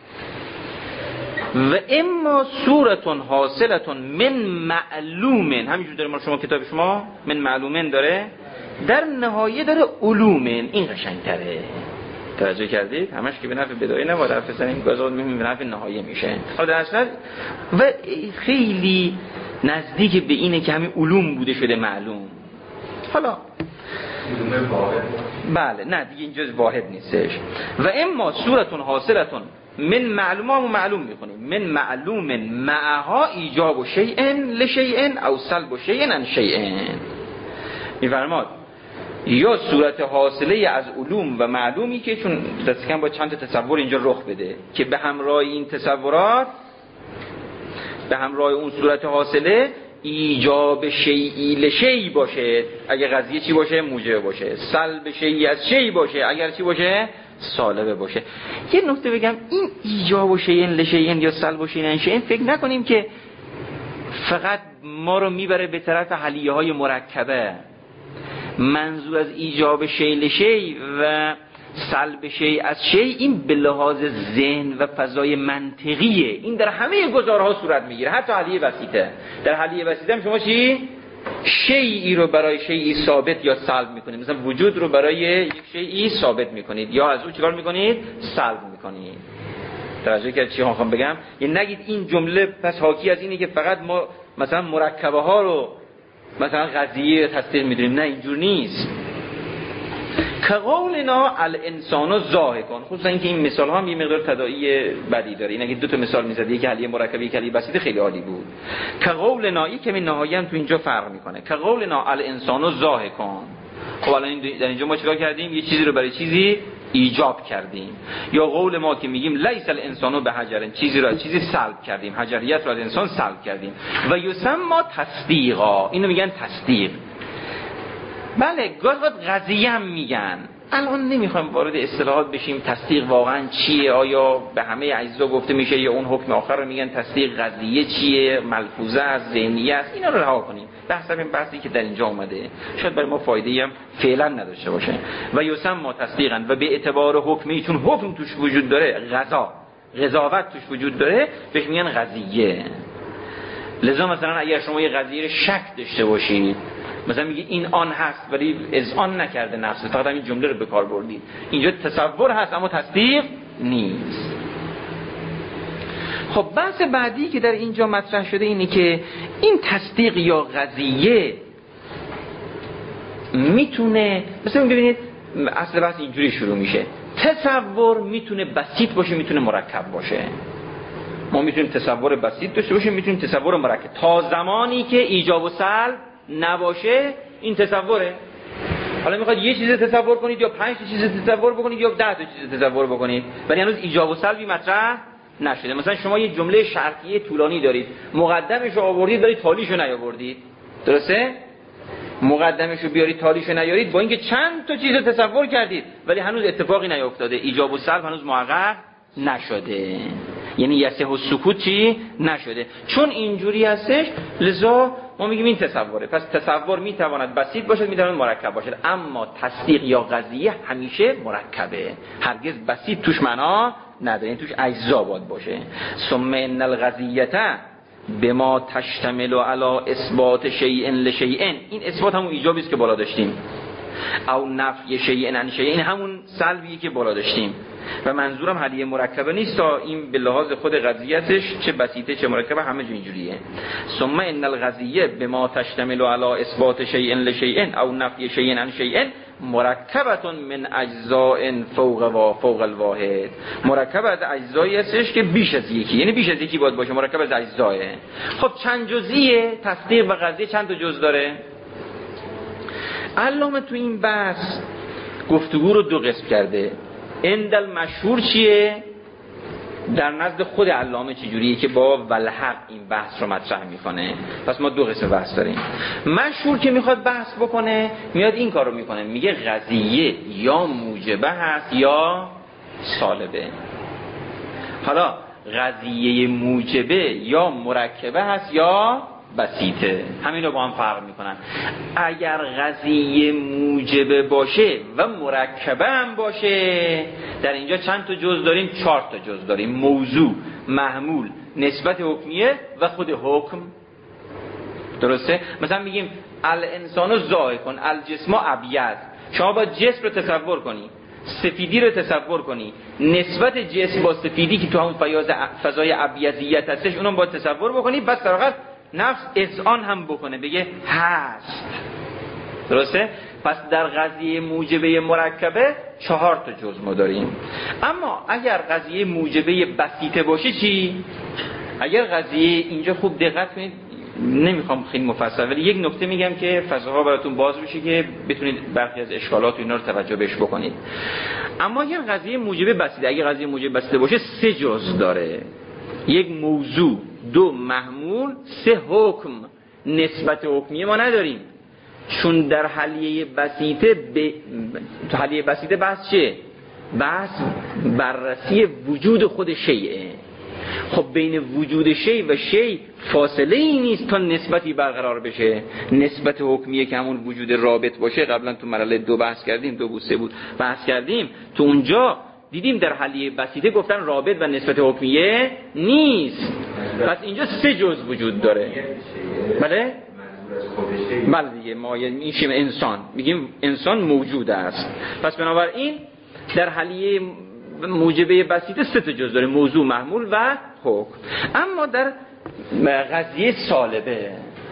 و اما صورتون حاصلتون من معلومن، همینجور داره ما شما کتاب شما من معلومن داره، در نهایه داره علومن. این قشنگتره. توجه کردید؟ همش که به نفع بدایه نباید حرف بزنیم، گازات می‌بینیم به نفع نهایه میشه. حالا در اصل و خیلی نزدیک به اینه که همین علوم بوده شده معلوم. حالا علوم واحد. بله نه دیگه اینجا واحد نیستش. و اما صورتون حاصلتون من معلومه و معلوم میکنیم من معلوم معها ایجاب و شیئن لشیئن او سلب و شیئن ان شیئن. میفرماد یا صورت حاصله از علوم و معلومی که چون دست کم با چند تا تصور اینجا رخ بده که به همراه این تصورات به همراه اون صورت حاصله ایجاب شیئی لشیء باشه اگه قضیه چی باشه موجب باشه، سلب شیئی از شیء باشه اگر چی باشه سالبه باشه. یه نکته بگم، این ایجاب و شیئن لشیئن یا سلب و شیئن شیئن فکر نکنیم که فقط ما رو میبره به طرف حلیه های مرکبه. منظور از ایجاب شیء لشیء و سلب شیء از شیء این به لحاظ ذهن و فضای منطقیه. این در همه گزارها صورت میگیره، حتی حلیه بسیطه. در حلیه بسیطه هم شما چی؟ شیئی رو برای شیئی ثابت یا سلب میکنید. مثلا وجود رو برای یک شیئی ثابت میکنید یا از او چیکار میکنید؟ سلب میکنید. توجه کردید چی میخوام بگم؟ یعنی نگید این جمله پس حاکی از اینه که فقط ما مثلا مرکبه ها رو مثلا قضیه تصدیق میدونیم. نه اینجور نیست. که قولنا الانسان ضاحکان، خصوصا اینکه این مثال ها هم یه مقدار تداعی بدی داره. این اگه دو تا مثال میزد، یکی حلیه مرکبه یکی حلیه بسیطه، خیلی عالی بود. که قولنا یک کمی نهایت تو اینجا فرق میکنه. که قولنا الانسان ضاحکان، خب الان در اینجا ما چیکار کردیم؟ یه چیزی رو برای چیزی ایجاب کردیم. یا قول ما که میگیم لیس الانسان بحجر، چیزی رو از چیزی سلب کردیم، حجریت رو از انسان سلب کردیم. و یسمى تصدیقا، اینو میگن تصدیق. بله گاهی قضیه هم میگن. الان نمیخوایم وارد اصطلاحات بشیم تصدیق واقعا چیه، آیا به همه اجزا گفته میشه یا اون حکم آخر رو میگن تصدیق قضیه چیه، ملفوظه است، ذهنیه است، اینا رو رها کنیم. بحث همین بحثی که در اینجا اومده شاید برای ما فایده‌ای هم فعلا نداشته باشه. و یسمى تصدیقا، و به اعتبار حکمی چون حکم توش وجود داره، قضا قضاوت توش وجود داره، بهش میگن قضیه. لذا مثلا اگر شما یه قضیه شک داشته باشید، مثلا میگی این آن هست ولی اذعان نکرده نفس، فقط همین جمله رو به کار بردید، اینجا تصور هست اما تصدیق نیست. خب بحث بعدی که در اینجا مطرح شده اینه که این تصدیق یا قضیه میتونه، مثلا ببینید اصل بحث اینجوری شروع میشه، تصور میتونه بسیط باشه میتونه مرکب باشه. ما میتونیم تصور بسیط داشته باشیم، میتونیم تصور مرکب، تا زمانی که ایجاب و سلب نباشه این تصوره. حالا میخواد یه چیز تصور کنید یا پنج چیز تصور بکنید یا ده تا چیز تصور بکنید ولی هنوز ایجاب و سلبی مطرح نشده. مثلا شما یه جمله شرطیه طولانی دارید، مقدمش رو آوردید ولی تالیش رو نیاوردید، درسته؟ مقدمش رو بیارید تالیش رو نیارید، با اینکه چند تا چیز تصور کردید ولی هنوز اتفاقی نیافتاده، ایجاب و سلب هنوز محقق نشده، یعنی یسه و سکوت چی نشده. چون اینجوری هستش لذا ما میگیم این تصوره. پس تصور میتواند بسیط باشد، میتواند مرکب باشد، اما تصدیق یا قضیه همیشه مرکبه، هرگز بسیط توش معنا نداره، این توش اجزا باید باشه. ثم ان القضیه بما تشتمل علی اثبات شیء لشیء، این اثبات همون ایجابی است که بالا داشتیم، او نفی شیء عن شیء، این همون سلبیه که بالا داشتیم. و منظورم حلیه مرکبه نیست، تا این به لحاظ خود قضیتش چه بسیطه چه مرکبه همه جا اینجوریه. ثم ان القضیه بما تشتمل علی اثبات شیء لشیء او نفی شیء عن شیء مرکبه من اجزاء فوق و فوق الواحد. مرکب از اجزایی هستش که بیش از یکی، یعنی بیش از یکی باید باشه، مرکب از اجزاه. خب چند جزئیه تصدیق و قضیه؟ چند تا جزء داره؟ علامه تو این بحث گفتگو رو دو قسم کرده. اندل مشهور چیه؟ در نزد خود علامه چجوریه که با والحق این بحث رو مطرح میکنه. پس ما دو قسم بحث داریم. مشهور که میخواد بحث بکنه میاد این کار رو میکنه، میگه قضیه یا موجبه هست یا سالبه. حالا قضیه موجبه یا مرکبه هست یا بسیطه، همین رو با هم فرق میکنن. اگر قضیه موجبه باشه و مرکبه هم باشه، در اینجا چند تا جزء داریم؟ چهار تا جزء داریم: موضوع، محمول، نسبت حکمیه و خود حکم. درسته؟ مثلا میگیم الانسانو ضاحکون الجسم ابیض. شما باید جسم رو تصور کنی، سفیدی رو تصور کنی، نسبت جسم با سفیدی که تو همون فیاض فضای ابیضیت هستش اونم باید تصور بکنی، بس در واقع نفس اذعان هم بکنه بگه هست. درسته؟ پس در قضیه موجبه مرکبه چهار تا جزء ما داریم. اما اگر قضیه موجبه بسیطه باشه چی؟ اگر قضیه اینجا خوب دقت کنید، نمیخوام خیلی مفصل، ولی یک نکته میگم که فضاها براتون باز بشه که بتونید برخی از اشکالات و اینا رو توجه بهش بکنید. اما اگر قضیه موجبه بسیطه، اگر قضیه موجبه بسیطه باشه سه جزء داره: یک موضوع، دو محمول، سه حکم. نسبت حکمیه ما نداریم، چون در حلیه بسیطه ب... تو حلیه بسیطه بحث چه؟ بحث بررسی وجود خود شیء. خب بین وجود شیء و شیء فاصله ای نیست تا نسبتی برقرار بشه. نسبت حکمیه که همون وجود رابط باشه، قبلا تو مرحله دو بحث کردیم، دو بود سه بود بحث کردیم، تو اونجا دیدیم در حلیه بسیطه گفتن رابط و نسبت حکمیه نیست. پس اینجا سه جزء وجود داره. بله؟ بله دیگه، ما این شیم انسان میگیم انسان موجود است. پس بنابراین در حلیه موجبه بسیطه سه تا جزء داره: موضوع، محمول و حکم. اما در قضیه سالبه،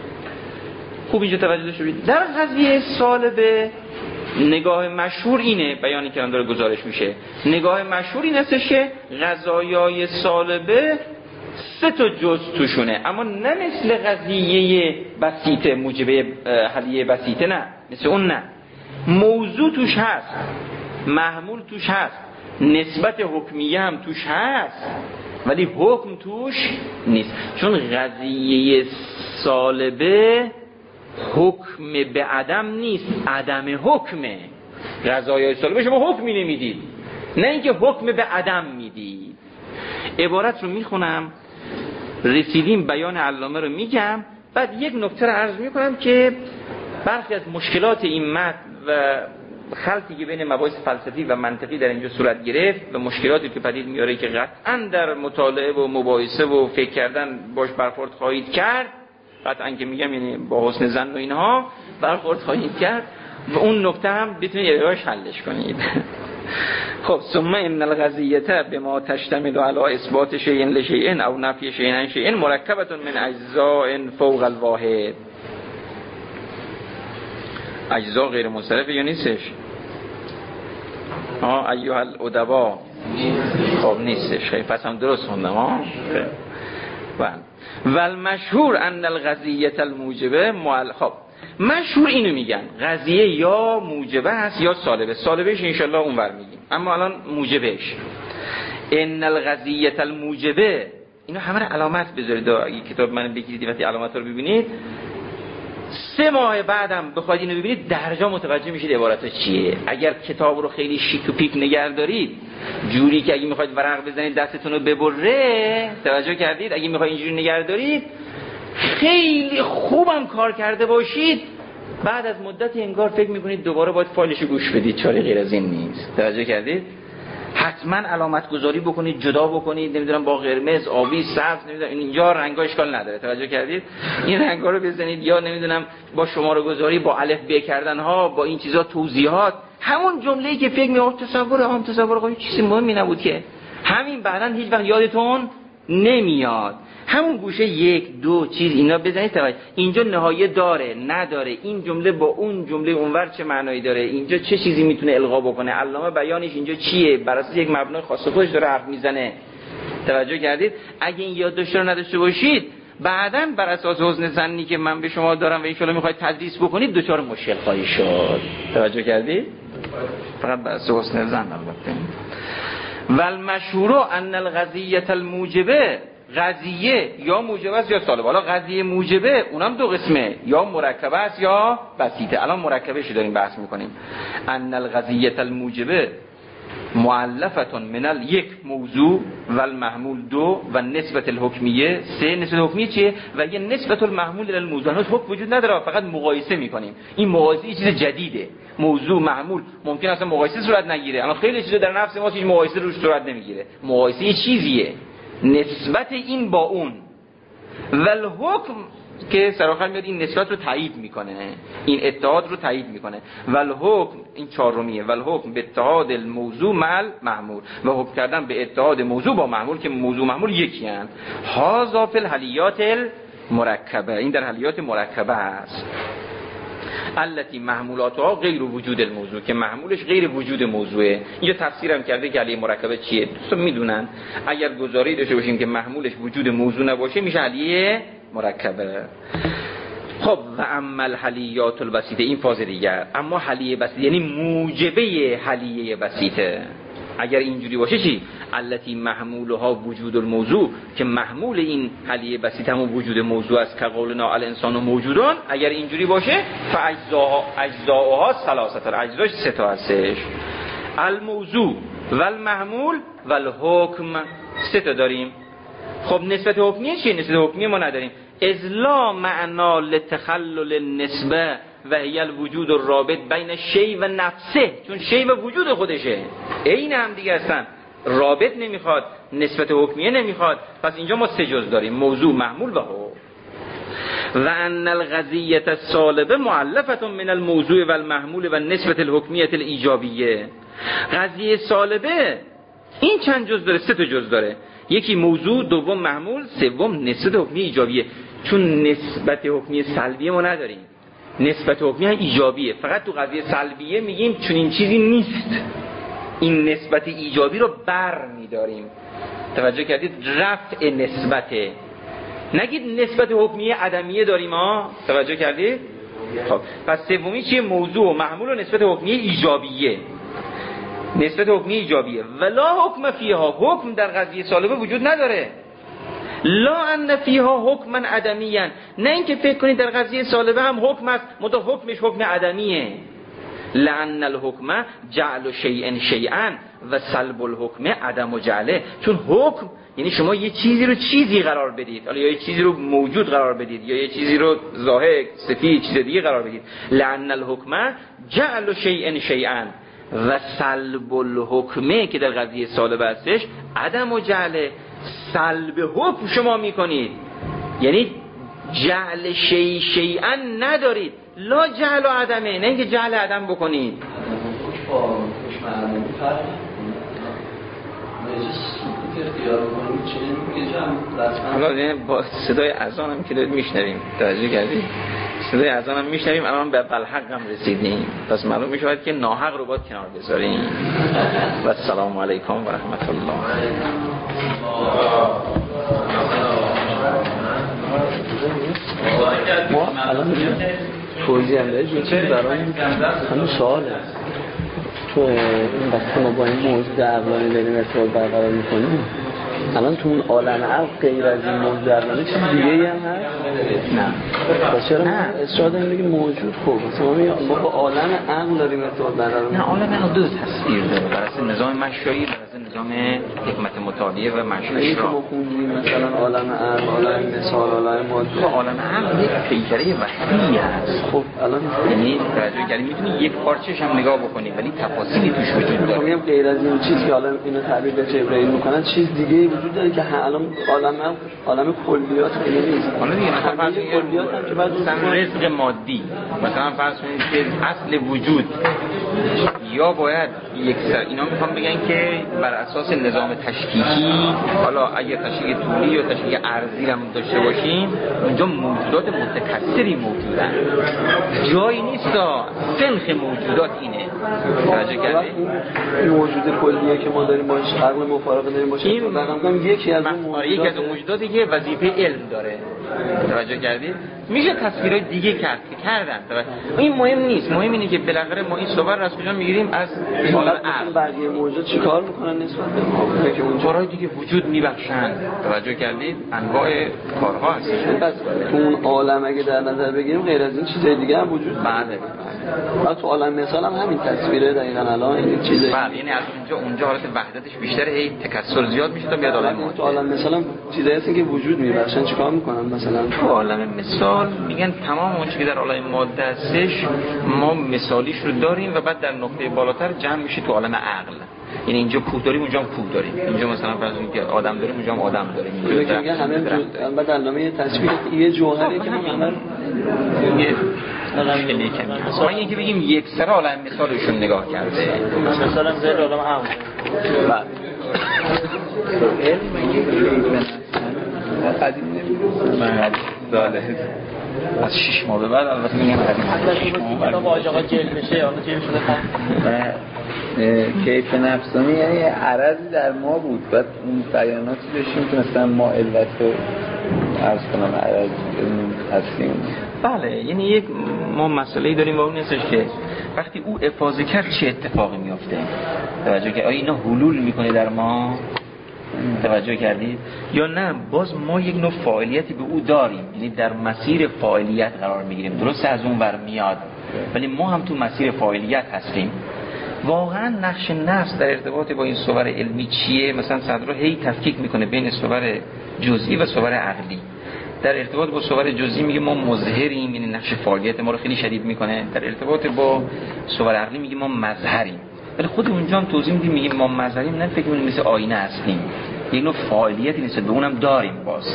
خوب اینجا توجه شدید، در قضیه سالبه نگاه مشهور اینه، بیانی که داره گزارش میشه، نگاه مشهور این هستش که قضایای سالبه سه تا جزء توشونه، اما نه مثل قضیه بسیطه موجبه حلیه بسیطه، نه مثل اون، نه. موضوع توش هست، محمول توش هست، نسبت حکمیه هم توش هست، ولی حکم توش نیست. چون قضیه سالبه حکم به عدم نیست، عدم حکمه. قضایای سالبه شما حکمی نمیدید، نه اینکه حکم به عدم میدید. عبارت رو میخونم، رسیدیم بیان علامه رو میگم، بعد یک نکته رو عرض میکنم که برخی از مشکلات این متن و خلطی که بین مباحث فلسفی و منطقی در اینجا صورت گرفت و مشکلاتی که پدید میاره که قطعا در مطالعه و مباحثه و فکر کردن باش برخورد خواهید کرد، قطعا که میگم یعنی با حسن ظن و اینها برخورد خواهید کرد و اون نکته هم بتونید یواش حلش کنید. خب ثم ان القضیه بما تشتمل علی اثبات شیء لشیء او نفی شیء عن شیء مرکبه من اجزاء فوق الواحد. اجزا غیر منصرفه یا نیستش؟ ها ایها الادبا، خب نیستش. خیلی پس هم درست خوندم ها. و المشهور ان القضیه الموجبه معل... خب مشهور اینو میگن قضیه یا موجبه هست یا سالبه. سالبهش انشالله اونور میگیم، اما الان موجبهش. ان القضیه الموجبه، اینو همه رو علامت بذارید، اگه کتاب من بگیرید وقتی علامت رو ببینید، سه ماه بعدم بخواید اینو ببینید درجا متوجه میشید عبارت چیه. اگر کتاب رو خیلی شیک و پیک نگه دارید، جوری که اگه میخواید ورق بزنید دستتون رو ببره، توجه کردید، اگه میخواید اینجوری نگه دارید خیلی خوبم کار کرده باشید، بعد از مدتی انگار فکر میکنید دوباره باید فایلشو گوش بدید، چاره غیر از این نیست. توجه کردید؟ حتما علامت گذاری بکنید، جدا بکنید، نمیدونم با قرمز، آبی، سبز، نمیدونم اینجا رنگا اشکال نداره. توجه کردید؟ این رنگا رو بزنید، یا نمیدونم با شماره گذاری، با الف ب کردن ها، با این چیزا توضیحات، همون جمله‌ای که فکر می‌کنید تصور هم تصور خودش چیزی مهمی نبود که همین بعداً هیچ وقت یادتون نمیاد. همون گوشه یک دو چیز اینا بزنید توجه. اینجا نهایه داره نداره، این جمله با اون جمله اونور چه معنایی داره، اینجا چه چیزی میتونه القا بکنه، علامه بیانش اینجا چیه، بر اساس یک مبنای خاص خودش داره حرف میزنه. توجه کردید؟ اگه این یادداشت رو نداشته باشید بعداً بر اساس حسن ظنی که من به شما دارم و ان شاءالله میخواید تدریس بکنید دچار مشکل خواهید شد. توجه کردید؟ فقط بر اساس حسن ظن البته. والمشهور ان القضیه الموجبه، قضیه یا موجبه است یا سالبه. حالا قضیه موجبه اونم دو قسمه، یا مرکبه است یا بسیطه. الان مرکبه‌اش داریم بحث میکنیم. ان القضیه الموجبه مؤلفه من یک موضوع و المحمول دو و نسبت الحکمیه سه. نسبت الحکمیه چیه؟ و یه نسبت المحمول الى الموضوع. هنوز حکم وجود نداره، فقط مقایسه میکنیم. این مقایسه یه چیز جدیده. موضوع محمول ممکن است مقایسه صورت نگیره. الان خیلی چیزا در نفس ما هیچ مقایسه روش صورت نمیگیره. مقایسه یه چیزیه، نسبت این با اون. و الحکم که سراخر میاد این نسبت رو تایید میکنه، این اتحاد رو تایید میکنه. و الحکم این چهارمیه، و الحکم به اتحاد الموضوع مع المحمول، و حکم کردن به اتحاد موضوع با محمول که موضوع محمول یکی هستند. هذا فی الحلیات المرکبه، این در حلیات مرکبه است. التي محمولاتها غیر وجود الموضوع، که محمولش غیر وجود موضوعه. اینجا تفسیرم کرده که علیه مرکبه چیه. دوستان میدونن اگر گزاره‌ای داشته باشیم که محمولش وجود موضوع نباشه میشه علیه مرکبه. خب و اما الحلیات البسیطه، این فاز دیگر. اما حلیه بسیطه یعنی موجبه حلیه بسیطه. اگر اینجوری باشه چی؟ التي محمولها وجود الموضوع، که محمول این حلیه بسیط هم وجود موضوع است. که قولنا الانسان موجودون. اگر اینجوری باشه فاجزاها اجزاؤها ثلاثه، اجزاش سه تا هستش. الموضوع و المحمول و الحکم، سه تا داریم. خب نسبت حکمیه چیه؟ نسبت حکمیه ما نداریم. اذ لا معنا لتخلل النسبه و هی الوجود الرابط بین شی و نفسه، چون شی و وجود خودشه عین هم دیگه هستن. رابط نمیخواد، نسبت حکمیه نمیخواد. پس اینجا ما سه جز داریم، موضوع، محمول و حکم. و ان القضیه السالبه مؤلفه من الموضوع و المحمول و نسبت الحکمیه الایجابیه. قضیه سالبه این چند جز داره؟ سه تا جز داره. یکی موضوع، دوم محمول، سوم نسبت حکمی ایجابیه. چون نسبت حکمی سلبیه ما نداریم، نسبت حکمی ایجابیه. فقط تو قضیه سلبیه میگیم چون این چیزی نیست، این نسبت ایجابی رو بر میداریم. توجه کردید؟ رفع نسبته، نگید نسبت حکمی عدمیه داریم ها. توجه کردید؟ خب پس سومی چیه؟ موضوع و محمول و نسبت حکمی ایجابیه. نسبت حکمی ایجابیه. ولا حکم فیها، حکم در قضیه سالبه وجود نداره. لا ان فیها حکما عدمیان، نه اینکه فکر کنید در قضیه سالبه هم حکم است مطلق حکمش حکم عدمیه. لان الحکم جعل شیء شیئا و سلب الحکم عدم و جعله. چون حکم یعنی شما یه چیزی رو چیزی قرار بدید، حالا یا یه چیزی رو موجود قرار بدید یا یه چیزی رو ظاهر سفید چیز دیگه قرار بدید. لان الحکم جعل شیء شیئا و سلب الحکمه که در قضیه سالبه هستش عدم و جعله. سلب حکم شما میکنید یعنی جعل شیء شیئا ندارید، لا جعل و عدمه، نه اینکه جعل عدم بکنید. حالا با صدای اذان هم که دارید میشنویم، توجه کردید؟ صدای اذان هم میشنویم، الان به بلحق هم رسیدیم، پس معلوم میشود که ناحق رو باید کنار بذاریم. و السلام علیکم و رحمت الله. ما الان توضیح هم دارید یه چیزی برای همون سواله. تو این وقتی ما با این موضوع عقلانی داریم ارتباط برقرار میکنیم، الان تو اون عالم عقل غیر از این موضوع عقلانی چیز دیگه ای هم هست؟ نه. پس چرا ما اصرار داریم بگیم موجود؟ خب مثلا ما با عالم عقل داریم ارتباط برقرار میکنیم. نه، عالم عقل دو تصویر داره، برای نظام مشایی نظام حکمت مطالعه و مشروع این که را ما خوندیم مثلا عالم عقل، عالم مثال، عالم ماده. عالم عقل یک پیکره وحیدی هست. خب الان یعنی توجه کردی میتونی یک پارچه‌ش هم نگاه بکنی ولی تفاصیلی توش وجود داره. میگم غیر از این چیزی که حالا اینو تعبیر به جبرئیل میکنن چیز دیگه ای وجود داره که الان عالم عالم کلیات خیلی نیست. حالا دیگه مثلا فرض کلیات هم که بعد مثلا رزق مادی، مثلا فرض کنید که اصل وجود یا باید یک سر اینا میخوام بگن که بر اساس نظام تشکیکی، حالا اگه تشکیک طولی یا تشکیک عرضی هم داشته باشیم اونجا موجودات متکثری موجودن، جایی نیست تا سنخ موجودات اینه. توجه کردی؟ این موجود کلیه که ما داریم باش عقل مفارقه داریم باشه این واقعا یکی از اون موجودات یکی از اون موجوداتی که وظیفه علم داره. توجه کردید؟ میشه تصویرهای دیگه کرد که کردن. این مهم نیست، مهم اینه که بالاخره ما این صور را از کجا میگیریم؟ از عالم عقل. بقیه موجود چیکار میکنن نسبت به ما که اون کارهای دیگه وجود میبخشن. توجه کردید؟ انواع کارها هست. پس تو اون عالم اگه در نظر بگیریم غیر از این چیزای دیگه هم وجود داره. بله. تو عالم مثال هم همین تصویره دقیقاً الان این چیزایی. بله، یعنی از اونجا اونجا حالت وحدتش بیشتره، هی تکثر زیاد میشه تا بیاد عالم تو عالم مثال هم چیزایی هستن که وجود میبخشن. چیکار میکنن مثلا تو عالم مثال؟ میگن تمام اون چیزی که در عالم ماده هستش ما مثالیش رو داریم و بعد در نقطه بالاتر جمع میشه تو عالم عقل. یعنی اینجا کوه داریم اونجا هم کوه داریم، اینجا مثلا فرض کنید که آدم داریم اونجا هم آدم داریم. اینجا که میگن همه بعد علامه تشبیه یه جوهری که ما همه یه مشکلی کمی هست. ما اینکه بگیم یک سر عالم مثالشون نگاه کرده، مثلا زیر عالم هم بعد علم یه قدیم نمیدونم داله از شش ماه به بعد البته میگم قدیم کتاب آج آقا جلد بشه حالا جلد شده کیف نفسانی یعنی عرضی در ما بود، بعد اون بیاناتی داشتیم که مثلا ما علت رو عرض کنم عرض هستیم. بله، یعنی یک ما مسئله‌ای داریم و اون هستش که وقتی او افاضه کرد چه اتفاقی میفته. توجه که آیا اینا حلول میکنه در ما؟ توجه کردید یا نه باز ما یک نوع فاعلیتی به او داریم، یعنی در مسیر فاعلیت قرار میگیریم، درسته از اون بر میاد ولی ما هم تو مسیر فاعلیت هستیم. واقعا نقش نفس در ارتباط با این صور علمی چیه؟ مثلا صدرا هی تفکیک میکنه بین صور جزئی و صور عقلی. در ارتباط با صور جزئی میگه ما مظهریم، یعنی نقش فاعلیت ما رو خیلی شدید میکنه. در ارتباط با صور عقلی میگه ما مظهریم، ولی خود اونجا هم توضیح میدیم میگیم ما مظهریم، نه فکر کنیم مثل آینه هستیم، یک نوع فاعلیتی نیست به اونم داریم. باز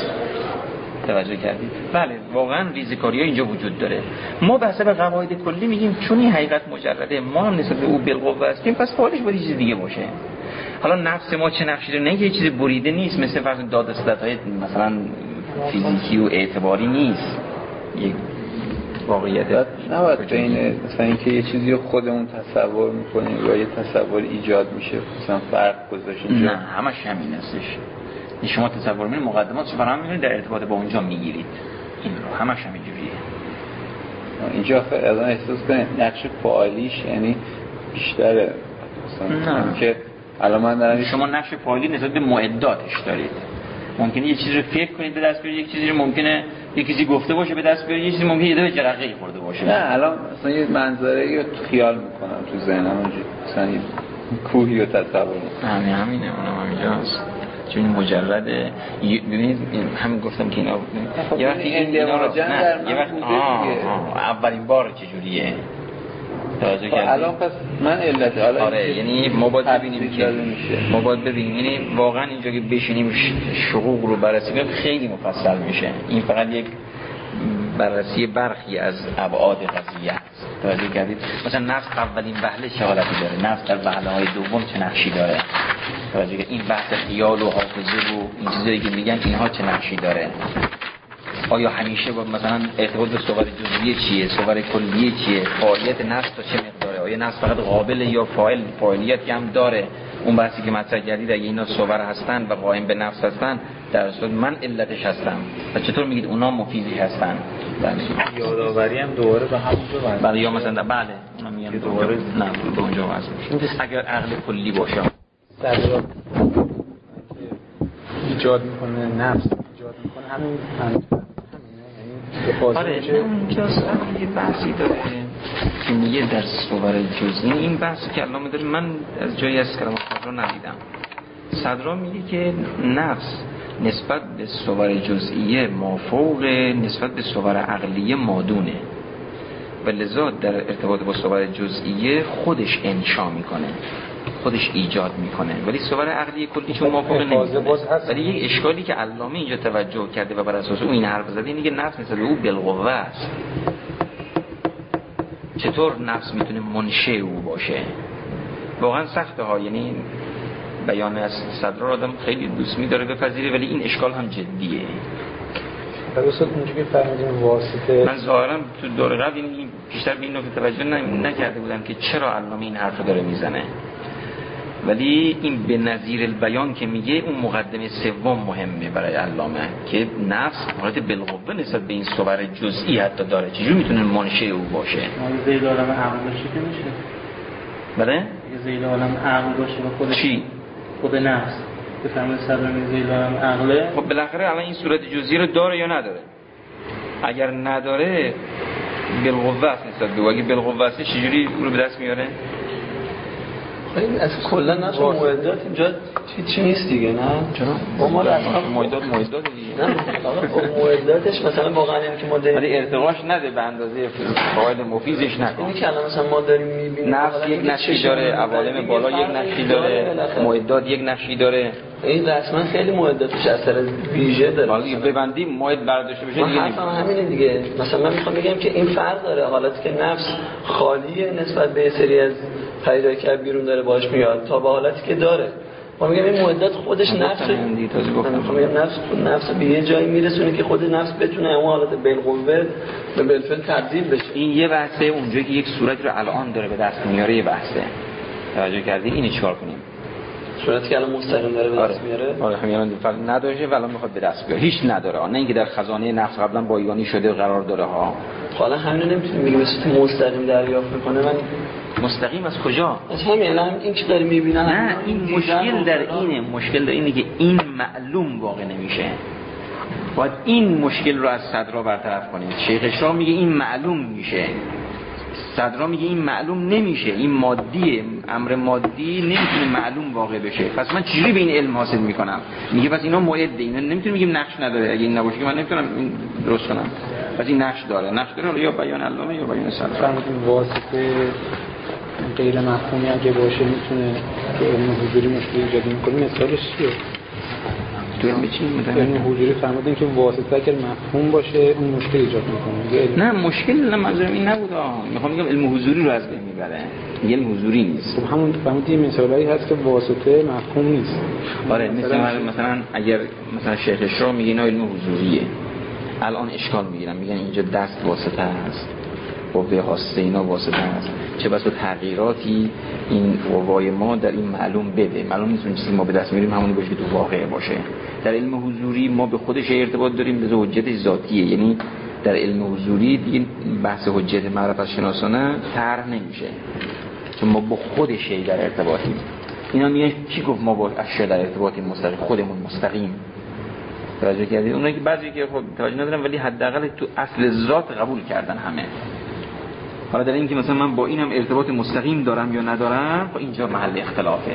توجه کردید؟ بله واقعا ریزکاری‌ها اینجا وجود داره. ما به حسب قواعد کلی میگیم چون این حقیقت مجرده ما هم نسبت به او بالقوه هستیم، پس فاعلش باید چیز دیگه باشه. حالا نفس ما چه نقشی داره؟ نه یه چیز بریده نیست مثل فرض دادستدهای مثلا فیزیکی و اعتباری نیست، یک واقعیت نباید بین مثلا اینکه یه چیزی رو خودمون تصور میکنیم یا یه تصور ایجاد میشه مثلا فرق گذاشت اینجا. نه همش همین هستش. شما تصور می‌کنید مقدماتش فراهم می‌کنید در ارتباط با اونجا میگیرید، این رو همش همینجوریه. اینجا الان احساس کنید نقش فعالیش یعنی بیشتره مثلا که الان من دارم شما نقش فعالی نسبت به معداتش دارید. ممکنه یه چیزی رو فکر کنید به دست بیارید، یک چیزی رو ممکنه یک چیزی گفته باشه به دست بیارید، یه چیزی ممکنه یه دفعه جرقه‌ای خورده باشه. نه الان مثلا یه منظره رو خیال میکنم تو ذهنم اونجوری مثلا یه کوهی رو تصور میکنم. همین همینه اونم همینجاست. چون مجرده ببینید همین گفتم که اینا یه وقتی این اینا رو نه یه وقت اولین بار چجوریه توجه کردید؟ الان پس من علت حالا آره یعنی ما باید ببینیم که ما باید ببینیم یعنی واقعا اینجا که بشینیم شقوق رو بررسی کنیم خیلی مفصل میشه. این فقط یک بررسی برخی از ابعاد قضیه است. توجه کردید؟ مثلا نفس اولین وهله چه حالتی داره؟ نفس در وهله‌های دوم چه نقشی داره؟ توجه کردید؟ این بحث خیال و حافظه و این چیزایی که میگن اینها چه نقشی داره؟ آیا همیشه با مثلا ارتباط به صور جزئیه چیه؟ صور کلیه چیه؟ فاعلیت نفس تا چه مقداره؟ آیا نفس فقط قابل یا فاعل فاعلیت هم داره؟ اون بحثی که مطرح کردید اگه اینا صور هستن و قائم به نفس هستن در صورت من علتش هستم و چطور میگید اونا مفیدی هستن؟ بله یادآوری هم دوباره به همون جو بله یا مثلا بله اونا میگن دوباره نه به اونجا واسه اگر عقل کلی باشه در ایجاد میکنه نفس ایجاد میکنه همین همین آره اینجاست یه بحثی داره که میگه در صور جزئی این بحثی که علامه داره من از جایی از کلام خود رو ندیدم صدرا میگه که نفس نسبت به صور جزئیه مافوق نسبت به صور عقلیه مادونه و لذا در ارتباط با صور جزئیه خودش انشا میکنه، خودش ایجاد میکنه، ولی صور عقلیه کلی چون مافوق نمیکنه. ولی یک اشکالی که علامه اینجا توجه کرده و بر اساس اون این حرف زده اینه که نفس نسبت به او بالقوه است. چطور نفس میتونه منشأ او باشه؟ واقعا سخته ها، یعنی بیان از صدر را آدم خیلی دوست می‌داره بپذیره، ولی این اشکال هم جدیه. درست اونجوری فهمیدیم واسطه. من ظاهرا تو دوره قبل این بیشتر به این نکته توجه نکرده بودم که چرا علامه این حرف رو داره میزنه، ولی این به نظیر البیان که میگه اون مقدمه سوم مهمه برای علامه که نفس حالت بالقوه نسبت به این صور جزئی حتی داره. چجوری میتونه منشأ او باشه؟ زید عالم عقل باشه که میشه. بله؟ زید عالم عقل باشه و خود چی؟ خود نفس بفهمه صدر زید عالم عقله. خب بالاخره الان این صورت جزئی رو داره یا نداره؟ اگر نداره بالقوه است نسبت به او، اگه بالقوه است چجوری او رو به دست میاره؟ این از کلا نفس معدات اینجا چی نیست دیگه، نه چرا ما رو اصلا معدات معدات دیگه نه آقا معداتش مثلا واقعا این که ما داریم ولی ارتقاش نده به اندازه فواید مفیدش نکنه. اینی که الان مثلا ما داریم میبینیم نفس یک نقشی داره، عوالم بالا یک نقشی داره، معدات یک نقشی داره. این رسما خیلی معداتش اثر ویژه داره. حالا ببندیم معد برداشته بشه دیگه. حرفم همینه دیگه. مثلا من میخوام بگم که این فرق داره، حالتی که نفس خالیه نسبت به سری از پیدا که بیرون داره باش میاد تا به حالتی که داره. ما میگم این معدات خودش نفس من میگم نفس نفس به یه جایی میرسونه که خود نفس بتونه اون حالت بالقوه به بالفعل تبدیل بشه. این یه بحثه اونجا که یک صورتی رو الان داره به دست میاره، یه بحثه. توجه کردی اینو چیکار کنیم؟ صورتی که الان مستقیم داره به دست میاره. آره همین فقط نداره و الان میخواد به دست بیاره. هیچ نداره. نه اینکه در خزانه نفس قبلا بایگانی شده و قرار داره ها. حالا همین رو نمیتونیم بگیم به صورت مستقیم دریافت میکنه. من مستقیم از کجا؟ از همین الان این که داره میبینن. نه این مشکل در اینه، مشکل در اینه که این معلوم واقع نمیشه. باید این مشکل رو از صدرا برطرف کنیم. شیخ اشراق میگه این معلوم میشه، صدرا میگه این معلوم نمیشه، این مادیه، امر مادی نمیتونه معلوم واقع بشه. پس من چجوری به این علم حاصل میکنم؟ میگه پس اینا معده، اینا نمیتونیم بگیم نقش نداره. اگه این نباشه که من نمیتونم این درست کنم. پس این نقش داره، نقش داره یا بیان علامه یا بیان صدرا. فهمیدیم واسطه غیر مفهومی اگه باشه میتونه که علم حضوری مشکلی ایجاد میکنه. مثالش چیه؟ تو علم چی میتونه؟ علم حضوری فهمیدیم که واسطه اگر مفهوم باشه اون مشکل ایجاد میکنه. نه مشکل نه، منظورم این نبود. میخوام بگم علم حضوری رو از بین میبره. علم حضوری نیست. خب همون فهمیدیم مثالایی هست که واسطه مفهوم نیست. آره مثلا مثلا اگر مثلا شیخ اشراق میگه اینا علم حضوریه، الان اشکال میگیرن میگن اینجا دست واسطه هست، قوه حاسه اینا واسطه هست، چه بسا تغییراتی این قوای ما در این معلوم بده. معلوم نیست اون چیزی ما به دست میاریم همونی باشه که تو واقعه باشه. در علم حضوری ما به خودش ارتباط داریم، به حجتش ذاتیه. یعنی در علم حضوری دیگه بحث حجت معرفت شناسانه طرح نمیشه، چون ما با خودش در ارتباطیم. اینا میگن کی گفت ما با اشیا در ارتباطیم مستقیم؟ خودمون مستقیم. توجه کردید؟ اونایی که بعضی که خب توجه ندارن ولی حداقل تو اصل ذات قبول کردن همه. حالا در این که مثلا من با اینم ارتباط مستقیم دارم یا ندارم، خب اینجا محل اختلافه.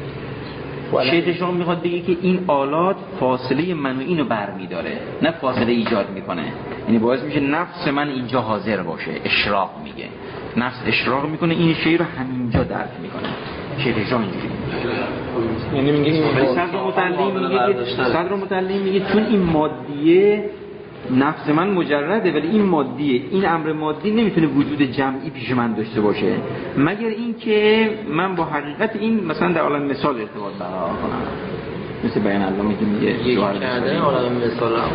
شیخ اشراق میخواد بگه که این آلات فاصله من و اینو برمیداره، نه فاصله ایجاد میکنه. یعنی باعث میشه نفس من اینجا حاضر باشه. اشراق میگه نفس اشراق میکنه، این شی رو همینجا درک میکنه. شیخ اشراق اینجوری یعنی میگه این صدر متعلم میگه صدر متعلم میگه چون این مادیه نفس من مجرده، ولی این مادیه، این امر مادی نمیتونه وجود جمعی پیش من داشته باشه مگر اینکه من با حقیقت این مثلا در عالم مثال ارتباط برقرار کنم. مثل بیان علامه که میگه یکی کردن عالم مثال هم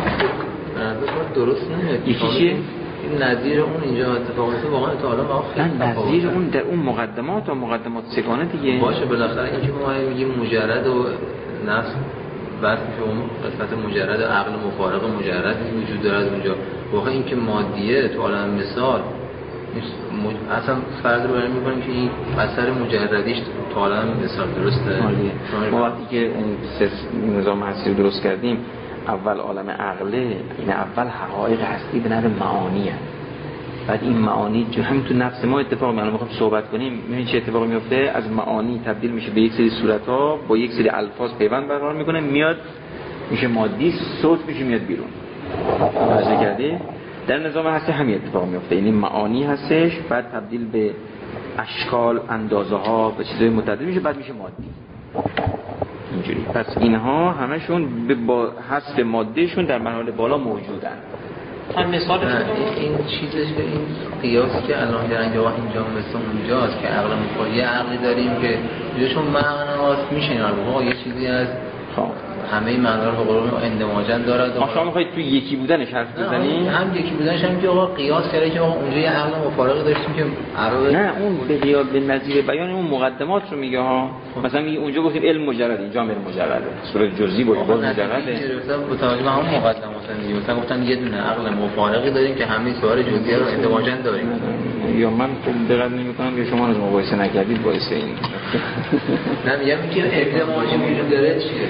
درست نمیاد. یکی چیه؟ نظیر اون اینجا اتفاقاتی واقعا تا حالا ما خیلی نظیر اون در اون مقدمات و مقدمات سگانه دیگه باشه. بالاخره اینکه ما میگیم مجرد و نفس بس که اون قسمت مجرد و عقل مفارق مجرد وجود داره اونجا. واقعا این که مادیه تو عالم مثال مج... اصلا فرض رو برمی می‌کنیم که این اثر مجردیش تو عالم مثال درسته. ما وقتی که نظام هستی رو درست کردیم اول عالم عقله، این اول حقایق هستی به نوع معانی هست. بعد این معانی جو همین تو نفس ما اتفاق میفته. میخوام صحبت کنیم ببین چه اتفاقی میفته. از معانی تبدیل میشه به یک سری صورت‌ها، با یک سری الفاظ پیوند برقرار میکنه، میاد میشه مادی، صوت میشه میاد بیرون. واضح کردی؟ در نظام هستی همین اتفاق میفته. یعنی معانی هستش، بعد تبدیل به اشکال، اندازه ها، به چیزای متعدد میشه، بعد میشه مادی. اینجوری. پس اینها همشون با حذف مادهشون در مرحله بالا موجودن. هم مثال این چیزش که این قیاسی که الان دارن یا اینجا مثل اونجاست که عقل مخالی عقلی داریم که جوشون معناست میشه اینا یه چیزی از همه این معنا رو به قول اندماجن داره. شما میخواید تو یکی بودنش حرف بزنید؟ هم یکی بودنش هم که آقا قیاس کرده که آقا اونجا یه عقل مفارقی داشتیم که عربه. نه اون به قیاس به نظیر بیان اون مقدمات رو میگه ها. مثلا میگه اونجا گفتیم علم مجرد، اینجا هم علم مجرده، صورت جزئی باشه باز مجرده. مثلا با توجه به همون مقدمات میگه مثلا گفتن یه دونه عقل مفارقی داریم که همه صور جزئی رو اندماجن داریم. یا من خوب دقت نمی‌کنم یا شما از مقایسه نکردید باعث این. نه میگم که اندماجی وجود داره چیه؟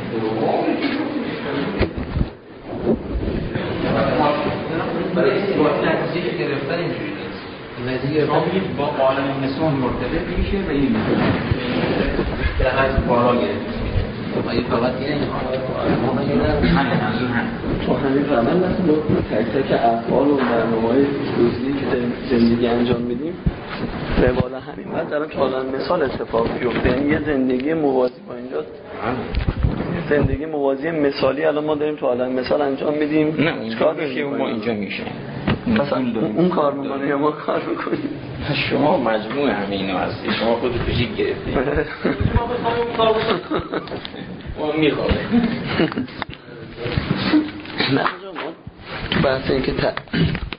برای استفاده نتیجه گرفتن اینجوری نیست. نتیجه گرفتن با عالم نسون مرتبط میشه و این در حد بالا گرفت. آیا فقط اینه ما میگیم همین منظور هم تو همین عمل مثلا با تک تک افعال و برنامه‌های جزئی که زندگی انجام میدیم به بالا همین بعد دارم که عالم مثال اتفاق بیفته. یعنی یه زندگی موازی با اینجا زندگی موازی مثالی الان ما داریم تو عالم مثال انجام میدیم. نه اونجا میشه و ما اینجا میشه. مثلا اون کار میکنه یا ما کار میکنیم. شما مجموع همه اینا هستی. شما خودت پیشید گرفتید. ما بخوایم کار بکنیم ما میخوام. نه ما بحث این که